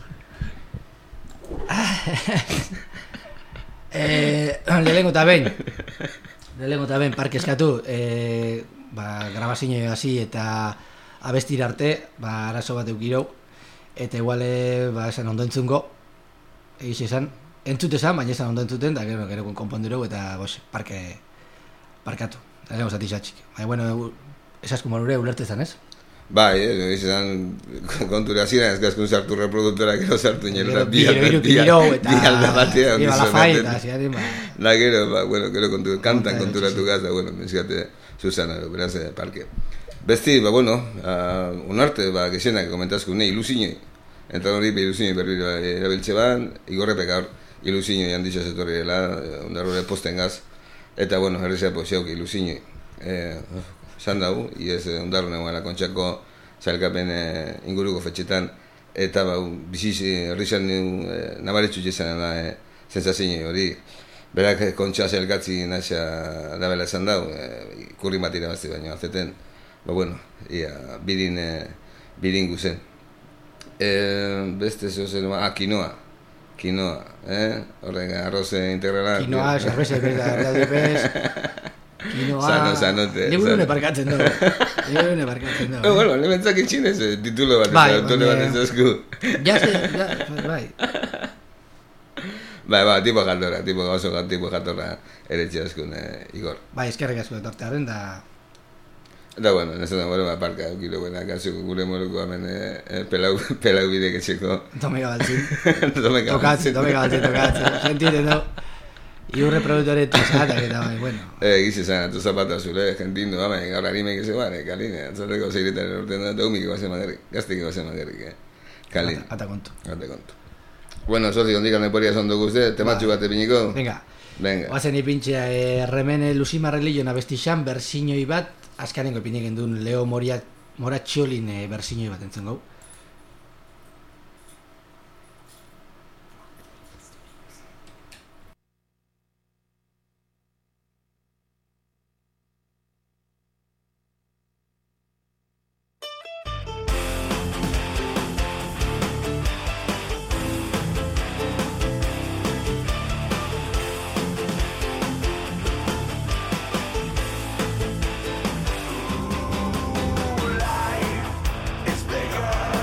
Lehengo eta behin Lehengo eta behin parke eskatu ba, grabazio hasi eta abestira arte ba, arazo bat eukiro eta iguale ba, esan ondo entzungo egiz esan, entzut esan, baina esan ondo entzuten eta gero, gero konpondireu eta bos, parke parkatu, lehengo zati zatxik baina bueno, esasku malure ulertezan ez? Bai, egiz esan kontura ziren, ez gazkun sartu reproduktora gero sartu nierra bi alda batea da gero, bueno, gero kontura, kantan konturatu gaza, bueno, menzikate Susana, beraz, parke besti, ba, bueno, unarte, ba, gexenak komentazku, ne, ilusinoi eta hori, ba, ilusinoi berri erabiltze ban, igorrepek hor, ilusinoi handitza zetorri dela, ondarrore posten gaz, eta, bueno, herrizea posiauk ilusinoi, esan dago, iez ondarro negoela kontxako zailkapen inguruko fetxetan, eta ba, bizizi herrizan nabaretxu jezan da sensazio hori. Berak kontxa zailkatzi nazia dabela esan dago, ikurri bat irabazte baino azeten. ba, bueno, ia, birin, eh, birin guzen. Eh, beste zeo zen, ah, kinoa. Kinoa, eh? Horren, arroz integrala. Kinoa, zerbeza, besta, erdadupez. Kinoa... Sano, sanote. Liburune parkatzen dugu. Liburune parkatzen dugu. No, bueno, lehentzak itxinez, titulo bat, bai, autore bat ez dazku. Jazte, ja, bai. Bai, ba, tipo jatorra, tipo oso tipo jatorra ere txaskun, eh, Igor. Bai, eskerrik asko etortearen da... Eta, bueno, nesan da, bueno, ba, parka, eukilo buena, kasu, gure moruko hemen, eh, pelau, pelau bidek etxeko. Tomeka baltzin. Tomeka Tokatzen, tomeka baltzin, tokatzen. Sentite, no? Iurre produktore tuzatak eta bai, bueno. Eh, gize zan, atu zapata zure, gentindu, hama, gaur anime que se van, eh, kaline, atzateko zeiretaren urtean da, eta humik bazen magerrik, gaztek bazen magerrik, eh, kaline. Ata kontu. Ata kontu. Bueno, sorti, kondikan neporia zondo guzti, tematxu bat epiniko? Venga. Venga. Oazen ipintxea, eh, remene Lusima Religion abestixan, bersinoi bat, azkanengo ipiniken duen Leo Moria, Moratxiolin eh, bersinoi bat entzun gau. Life is bigger.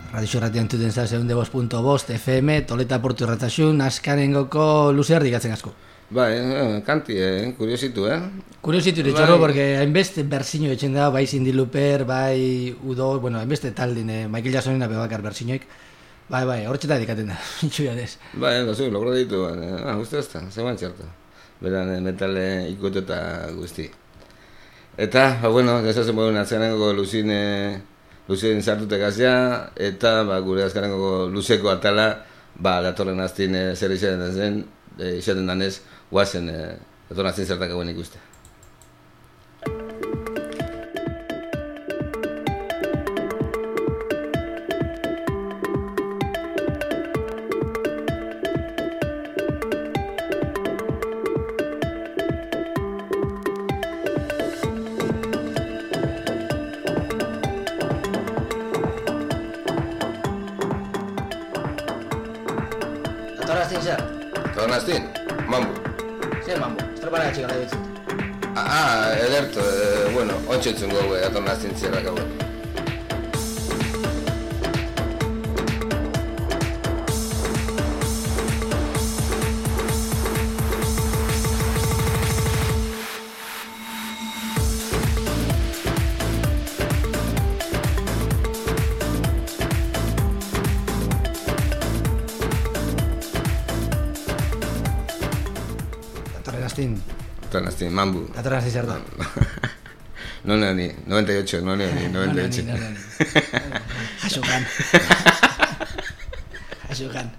Radio Irratia entuten za segunde bost punto bost F M, Toleta Portu Irratsaxun, askarengoko luzear digatzen asko. Bai, eh, kanti, eh, kuriositu, eh? Kuriositu ere txorro, porque hainbeste berzino etxen da, bai Cindy Luper, bai Udo, bueno, hainbeste taldin, eh, Michael Jacksonena bebakar berzinoik. Bai, bai, hortxeta edikaten da, itxuiadez. Bai, da zu, logro ditu, ah, uste ez da, zeman txartu. Beran, metale ikutu eta guzti. Eta, ba, bueno, desazen modun atzerango luzine, luzien sartute gazia, eta, ba, gure azkarango luzeko atala, ba, datorren aztin e, zer izaten zen, e, izaten danez, guazen, e, datorren aztin zertak eguen ikuste. Mambo. Zer mambo? Estropara txika nahi dut. Ah, ederto, eh, bueno, ontsetzen gogu, datorren aztin zerrak hau. Datorren aztin, mambu. Datorren aztin zer da? No neoni, noventa y ocho, no neoni, noventa y ocho. No neoni, Jasokan. Jasokan.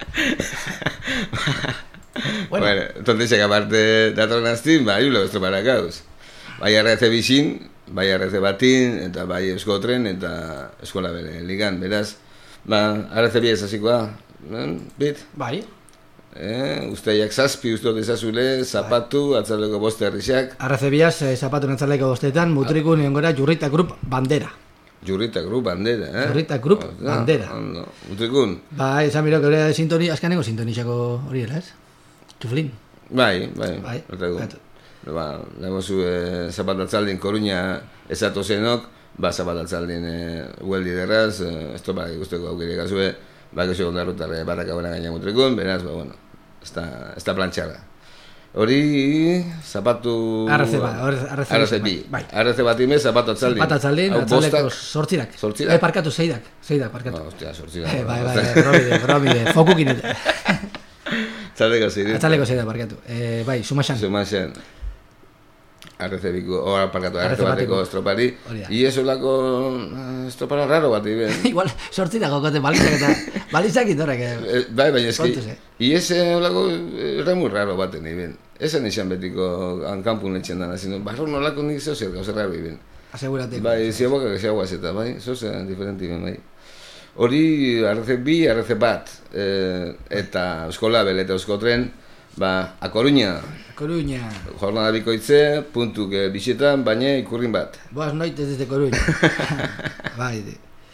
Bueno, bueno, entonces, aparte datorren aztin, bai, ulo estropara gauz. Bai R C bizin, bai R C batin, eta bai euskotren, eta eskola bere ligan, beraz. Ba, R C bi ez hasikoa, bit? Bai. Eh, usteiak zazpi, uste dezazule, zapatu, atzaldeko boste herrixak. Arrazebiaz, eh, zapatu atzaldeko bostetan, mutriku nion gora Jurrita Group bandera. Jurrita Group bandera, eh? Jurrita Group oh, bandera. No, mutrikun. Ba, esan mirok hori sintoni, azkaneko sintonixako hori dela, ez? Txuflin. Bai, bai, bai. Ba, lehenbozu, eh, zapatu atzaldin koruña ezatu zenok, ba, zapatu atzaldin eh, hueldi derraz, eh, esto ba, ikusteko aukere gazue, ba, gozio ondarrutarre batak abena gaina mutrikun, beraz, ba, bueno. Ez da plantxara. Hori, zapatu... Arreze bi. Arreze bat imez, zapatu atzaldin. Zapatu atzaldin, atzaldeko sortzirak. Sortzirak? Eh, parkatu, zeidak. Zeidak, parkatu. No, hostia, sortzirak. Eh, bai, bai, bromide, bromide, fokukin eta. Atzaldeko zeidak. Atzaldeko zeidak, parkatu. Eh, bai, sumaxan. Sumaxan. Arreze biko, ora parkatu, arreze bateko estropari. I eso lako estropara raro bat, iben. Igual, sortzira gokote balizak eta balizak itorrek. Bai, bai, eski. I ese lako era muy raro baten, iben. Esen izan betiko hankampun etxen dana, zinu, barro nolako nik zeo zer gauza raro, iben. Asegurateko. Bai, ziaboka que ziagoaz eta, bai, zeo zer diferente, iben, bai. Hori, arreze bi, arreze bat, eta eskola bel eta euskotren, ba, A Coruña. A Coruña. Jornada bikoitze, puntuk bisetan, baina ikurrin bat. Boas noites desde Coruña. Bai, de.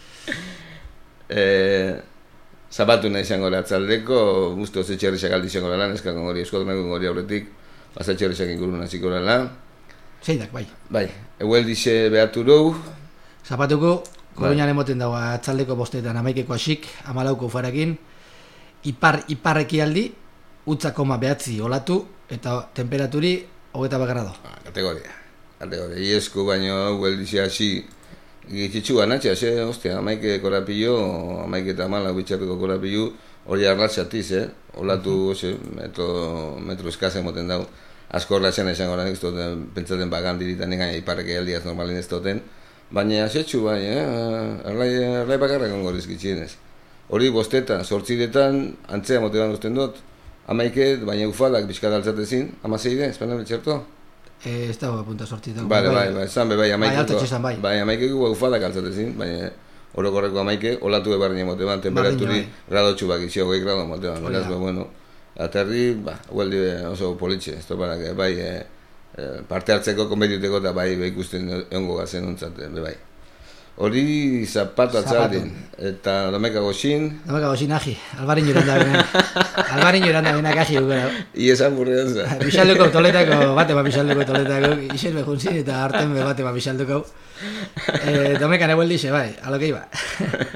Eh, zapatu nahi izango atzaldeko, guztu zetxerrizak aldi izango lan, eskan gori eskotunako gori aurretik, zetxerrizak ingurun hasiko lan. Zeidak, bai. Bai, eguel dixe behatu rou. Zapatuko, Coruñan emoten dago atzaldeko bostetan amaikeko asik, amalauko farakin, ipar, iparreki aldi, utza koma behatzi olatu, eta temperaturi hogeita bat grado. Ah, kategoria, kategoria. Iesku baino, hueldizi hasi, gitzitxua natxa, ze, ostia, amaike korapillo, amaike eta amala bitxarriko korapillo, hori arratzatiz, eh? Olatu, ose, metro, metro eskazen moten dago. Asko horretzen esan gora nik, pentsaten bagan diritan egan iparreke aldiaz normalin ez duten, baina asetxu bai, eh? Erlai, erlai bakarrak ongoriz gitxienez. Hori bostetan, sortziretan, antzea motetan duzten dut, amaike, baina ufadak bizkat altzatezin, amazeide, espanan betxerto? Eh, ez dago apunta sortziretan. Bale, bai, bai, zan be, bai, amaike. Bai, altatxezan, bai. Bai, amaike gu ufadak altzatezin, baina orokorreko amaike, olatu ebarri moteban, temperaturi gradotxu bak, izio goi grado moteban, beraz, ba, bueno, aterri, ba, hueldi oso politxe, ez toparak, bai, parte hartzeko, konbetiuteko, eta bai, ikusten egongo gazen ontzat, bai. Hori zapatu atzaldin, eta domeka goxin... Domeka goxin aji, albarin joran da bena. Albarin joran da bena kaji gukera. Iezan burrean za. Bixalduko toletako, bate ba bixalduko toletako, izen behuntzin eta harten be bate ba bixalduko. Domekan eguel dixe, bai, alo que iba.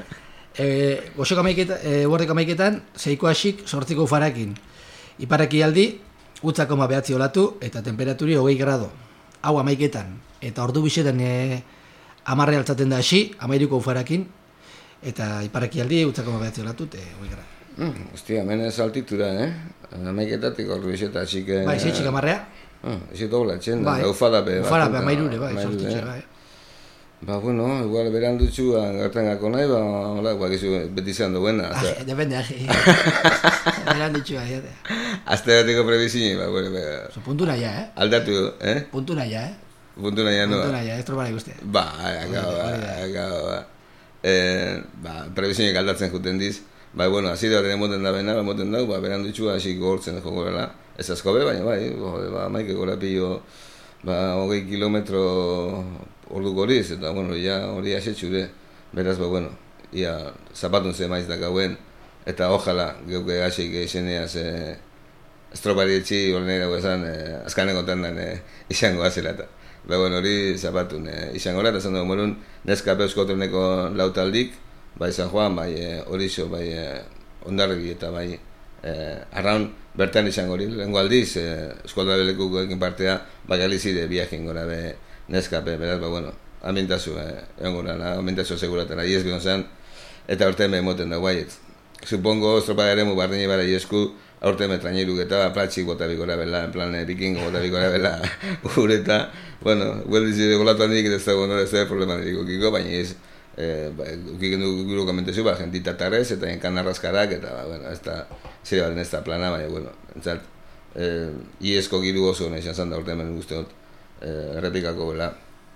E, goxok amaiketan, e, guardeko amaiketan, zeiko hasik sortziko ufarakin. Ipareki aldi, utzako ma behatzi olatu, eta temperaturi hogei grado. Hau amaiketan, eta ordu bisetan e, amarre altzaten da hasi, amairuko ufarakin, eta ipareki aldi, utzako ma behatzi olatu, eta hogei grado. Mm, Ostia, hemen ez altitura, eh? Amaiketatik ordu biseta, así que... Bai, zeitxik amarrea? Ah, ezi doblatzen, bai, da, ufadape. Ufadape, amairure, bai, sortutxe, bai. Ba, bueno, igual berandutxu gertan gako nahi, ba, hola, ba, gizu, beti izan duena. Ah, depende, ahi. Berandutxu, ahi. Azte bateko prebizini, ba, bueno, ba... So, puntura ya, eh? Aldatu, eh? Puntura ya, eh? Puntura ya, no? Puntura ya, ez tropara ikuste. Ba, akaba, ba, akaba, ba. Eh, ba, prebizini aldatzen juten diz. Ba, bueno, hasi da horren emoten da bena, emoten da, ba, berandutxu hasi gogortzen joko gorela. Ez asko be, baina bai, ba, maike gora pillo, ba, hogei kilometro ordu goriz, eta, bueno, ja, hori asetxure, beraz, ba, bueno, ia, zapatun ze maiz dakauen, eta ojala, geuke hasik izeneaz, e, estropari etxi, horren erago esan, e, azkaneko tandan e, izango azela, eta, ba, bueno, hori zapatun e, izango eta zan dugu morun, neska peuskotreneko lautaldik, bai San Juan, bai e, Orixo, bai e, Ondarregi, eta bai, e, arraun, bertan izango hori, lehenko aldiz, e, eskolda belekuko partea, bai alizide biakin gora be, neskape, beraz, ba, bueno, ambientazu, eh, egon gura, ambientazu seguratara, iez bion zen, eta aurte me emoten da guaiet. Supongo, estropada ere mu bardini bara iesku, aurte me trainiruk eta platxik bota bikora bela, en plan, bikingo bota bikora bela, ureta, bueno, hueldiz golatu handik ez dago, no, ez da problema diriko kiko, baina ez, eh, ba, ukiken du guru komentezu, ba, jentita tarrez, eta enkan arraskarak, eta, ba, bueno, ez da, zire baren ez da plana, baina, bueno, entzat, eh, iesko giru oso nahi zan da aurte hemen guzti dut. Eh, errepikako bela.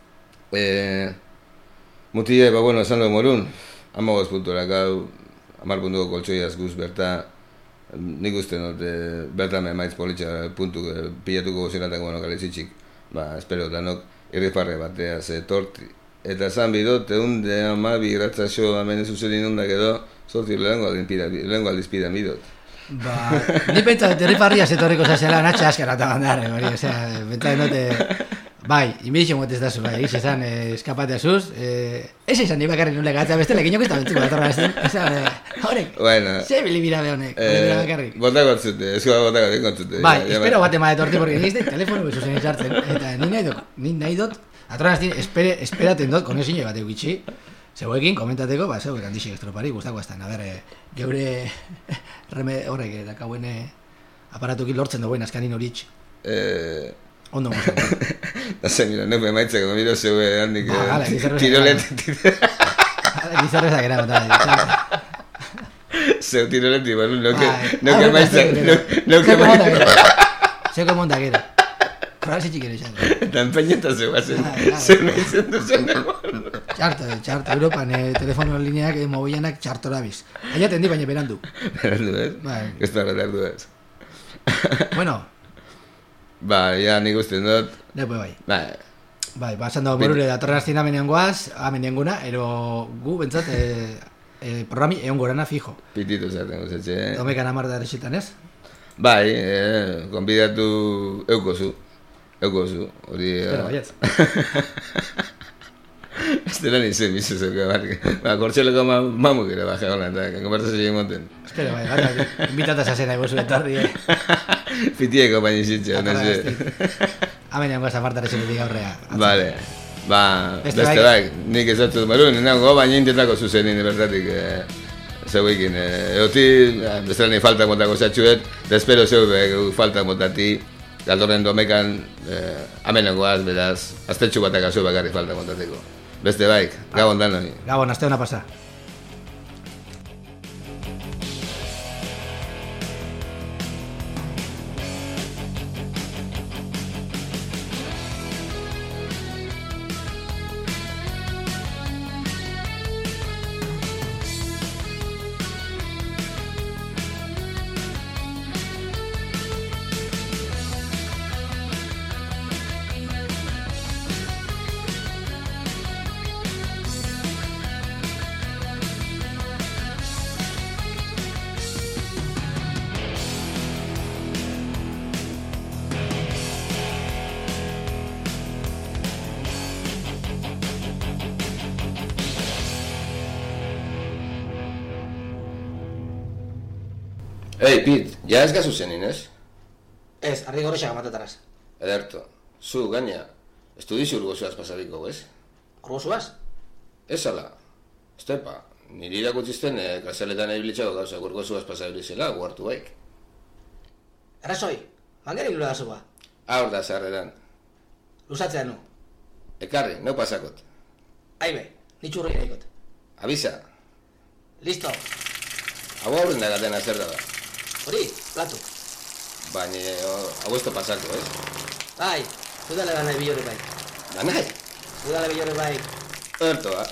Eh, mutie, ba, bueno, esan dugu morun, amagoz punturak hau, amar puntuko koltsoiaz guz berta, nik uste not, eh, berta me maitz politxa puntu eh, pilatuko goziratak, bueno, kaletzitxik, ba, espero danok, irrifarre batea, ze torti, eta zan bidot, egun de amabi gratzazio amen zuzelin ondak edo, zorti lehenko aldizpidan bidot. Ba, ni pentsa, terrifarria zetorriko zazela, natxa askara eta bandare, hori, osea, pentsa denote, bai, inbidixo motez da zu, bai, egiz esan, eskapatea zuz, ez esan ni bakarri nule gatza, beste lekinok ez da bentzuko datorra ezten, esan, horrek, ze bilibira be honek, bilibira bakarri. Botako atzute, eskua botako dikontzute. Bai, espero bate ma detorti, porque nizte telefono bezu zen izartzen, eta ni nahi dut, ni nahi dut, atorra ezten, esperaten dut, konezinio bat eukitxi, zeuekin, komentateko, ba, zeuek handixik estropari, guztako azten, a ber, geure reme horrek, dakauen aparatuki lortzen dagoen azkanin horitx. Eh... Ondo guztako. Da zen, mira, nupe maitzak, miro zeue handik... Ba, gala, tirolet... Gizarrezak era, bata, zeu tiroleti, bueno, nuke maitzak, nuke maitzak... Zeuke montak era. Korralzi txikero izan. Eta empeñeta zeu bazen, zeu nahi zen duzen egon. Txarto, txarto, Europan, eh, telefono lineak, eh, mobilanak txartora biz. Aia tendi, baina berandu. Berandu, ez? Bai. Ez da berandu, ez? Bueno. Ba, ja, nik usten dut. Depo, bai. Bai. Bai, basando borure datorren aztien amenean goaz, amenean guna, ero gu, bentsat, eh, eh, programi egon gorana fijo. Pitito zaten guztetxe, eh? Domekan amar da eresetan, ez? Bai, eh, konbidatu eukozu. Eukozu, hori... Espera, baietz. Ez dela nizen bizu zeuke, barri. Ba, kortxeleko mamuk ere baja hola, eta konbertsazio emoten. Espera, bai, gara, inbitata zazena egozu etorri, eh? Fitieko baina izitxe, no sé. Amenean goaz aparta eresetetik aurrea. Vale. Ba, beste baik, nik ez dut marun, nago, baina intetako zuzenin bertatik zeuekin. Eoti, bestela ni faltak motako zatxuet, da espero zeu faltak motati, galtorren domekan amenengoaz, beraz, aztetxu batak azu bakarri faltak motateko. Beste baik, gabon dan hori. Gabon, azte hona pasa. Ei, Pit, ja ez gazu zenin, ez? Ez, argi gorrexak amatetanaz. Ederto, zu, gaina, estudizu urgozuaz pasabiko, ez? Urgozuaz? Ez ala, estepa, niri irakutzizten eh, kasaletan ebilitxago gauza urgozuaz pasabilizela, guartu baik. Errazoi, mangeri lura da zuba. Aur da zarreran. Luzatzea nu. Ekarri, neu pasakot. Aibe, nitxurri daikot. Abisa. Listo. Hau aurren da gatena zer da da. Hori, platu. Baina, hau esto pasako, ez? Bai, zudale da nahi bilore bai. Da nahi? Zudale bilore bai. Erto, ba.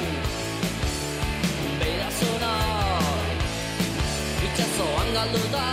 Galduta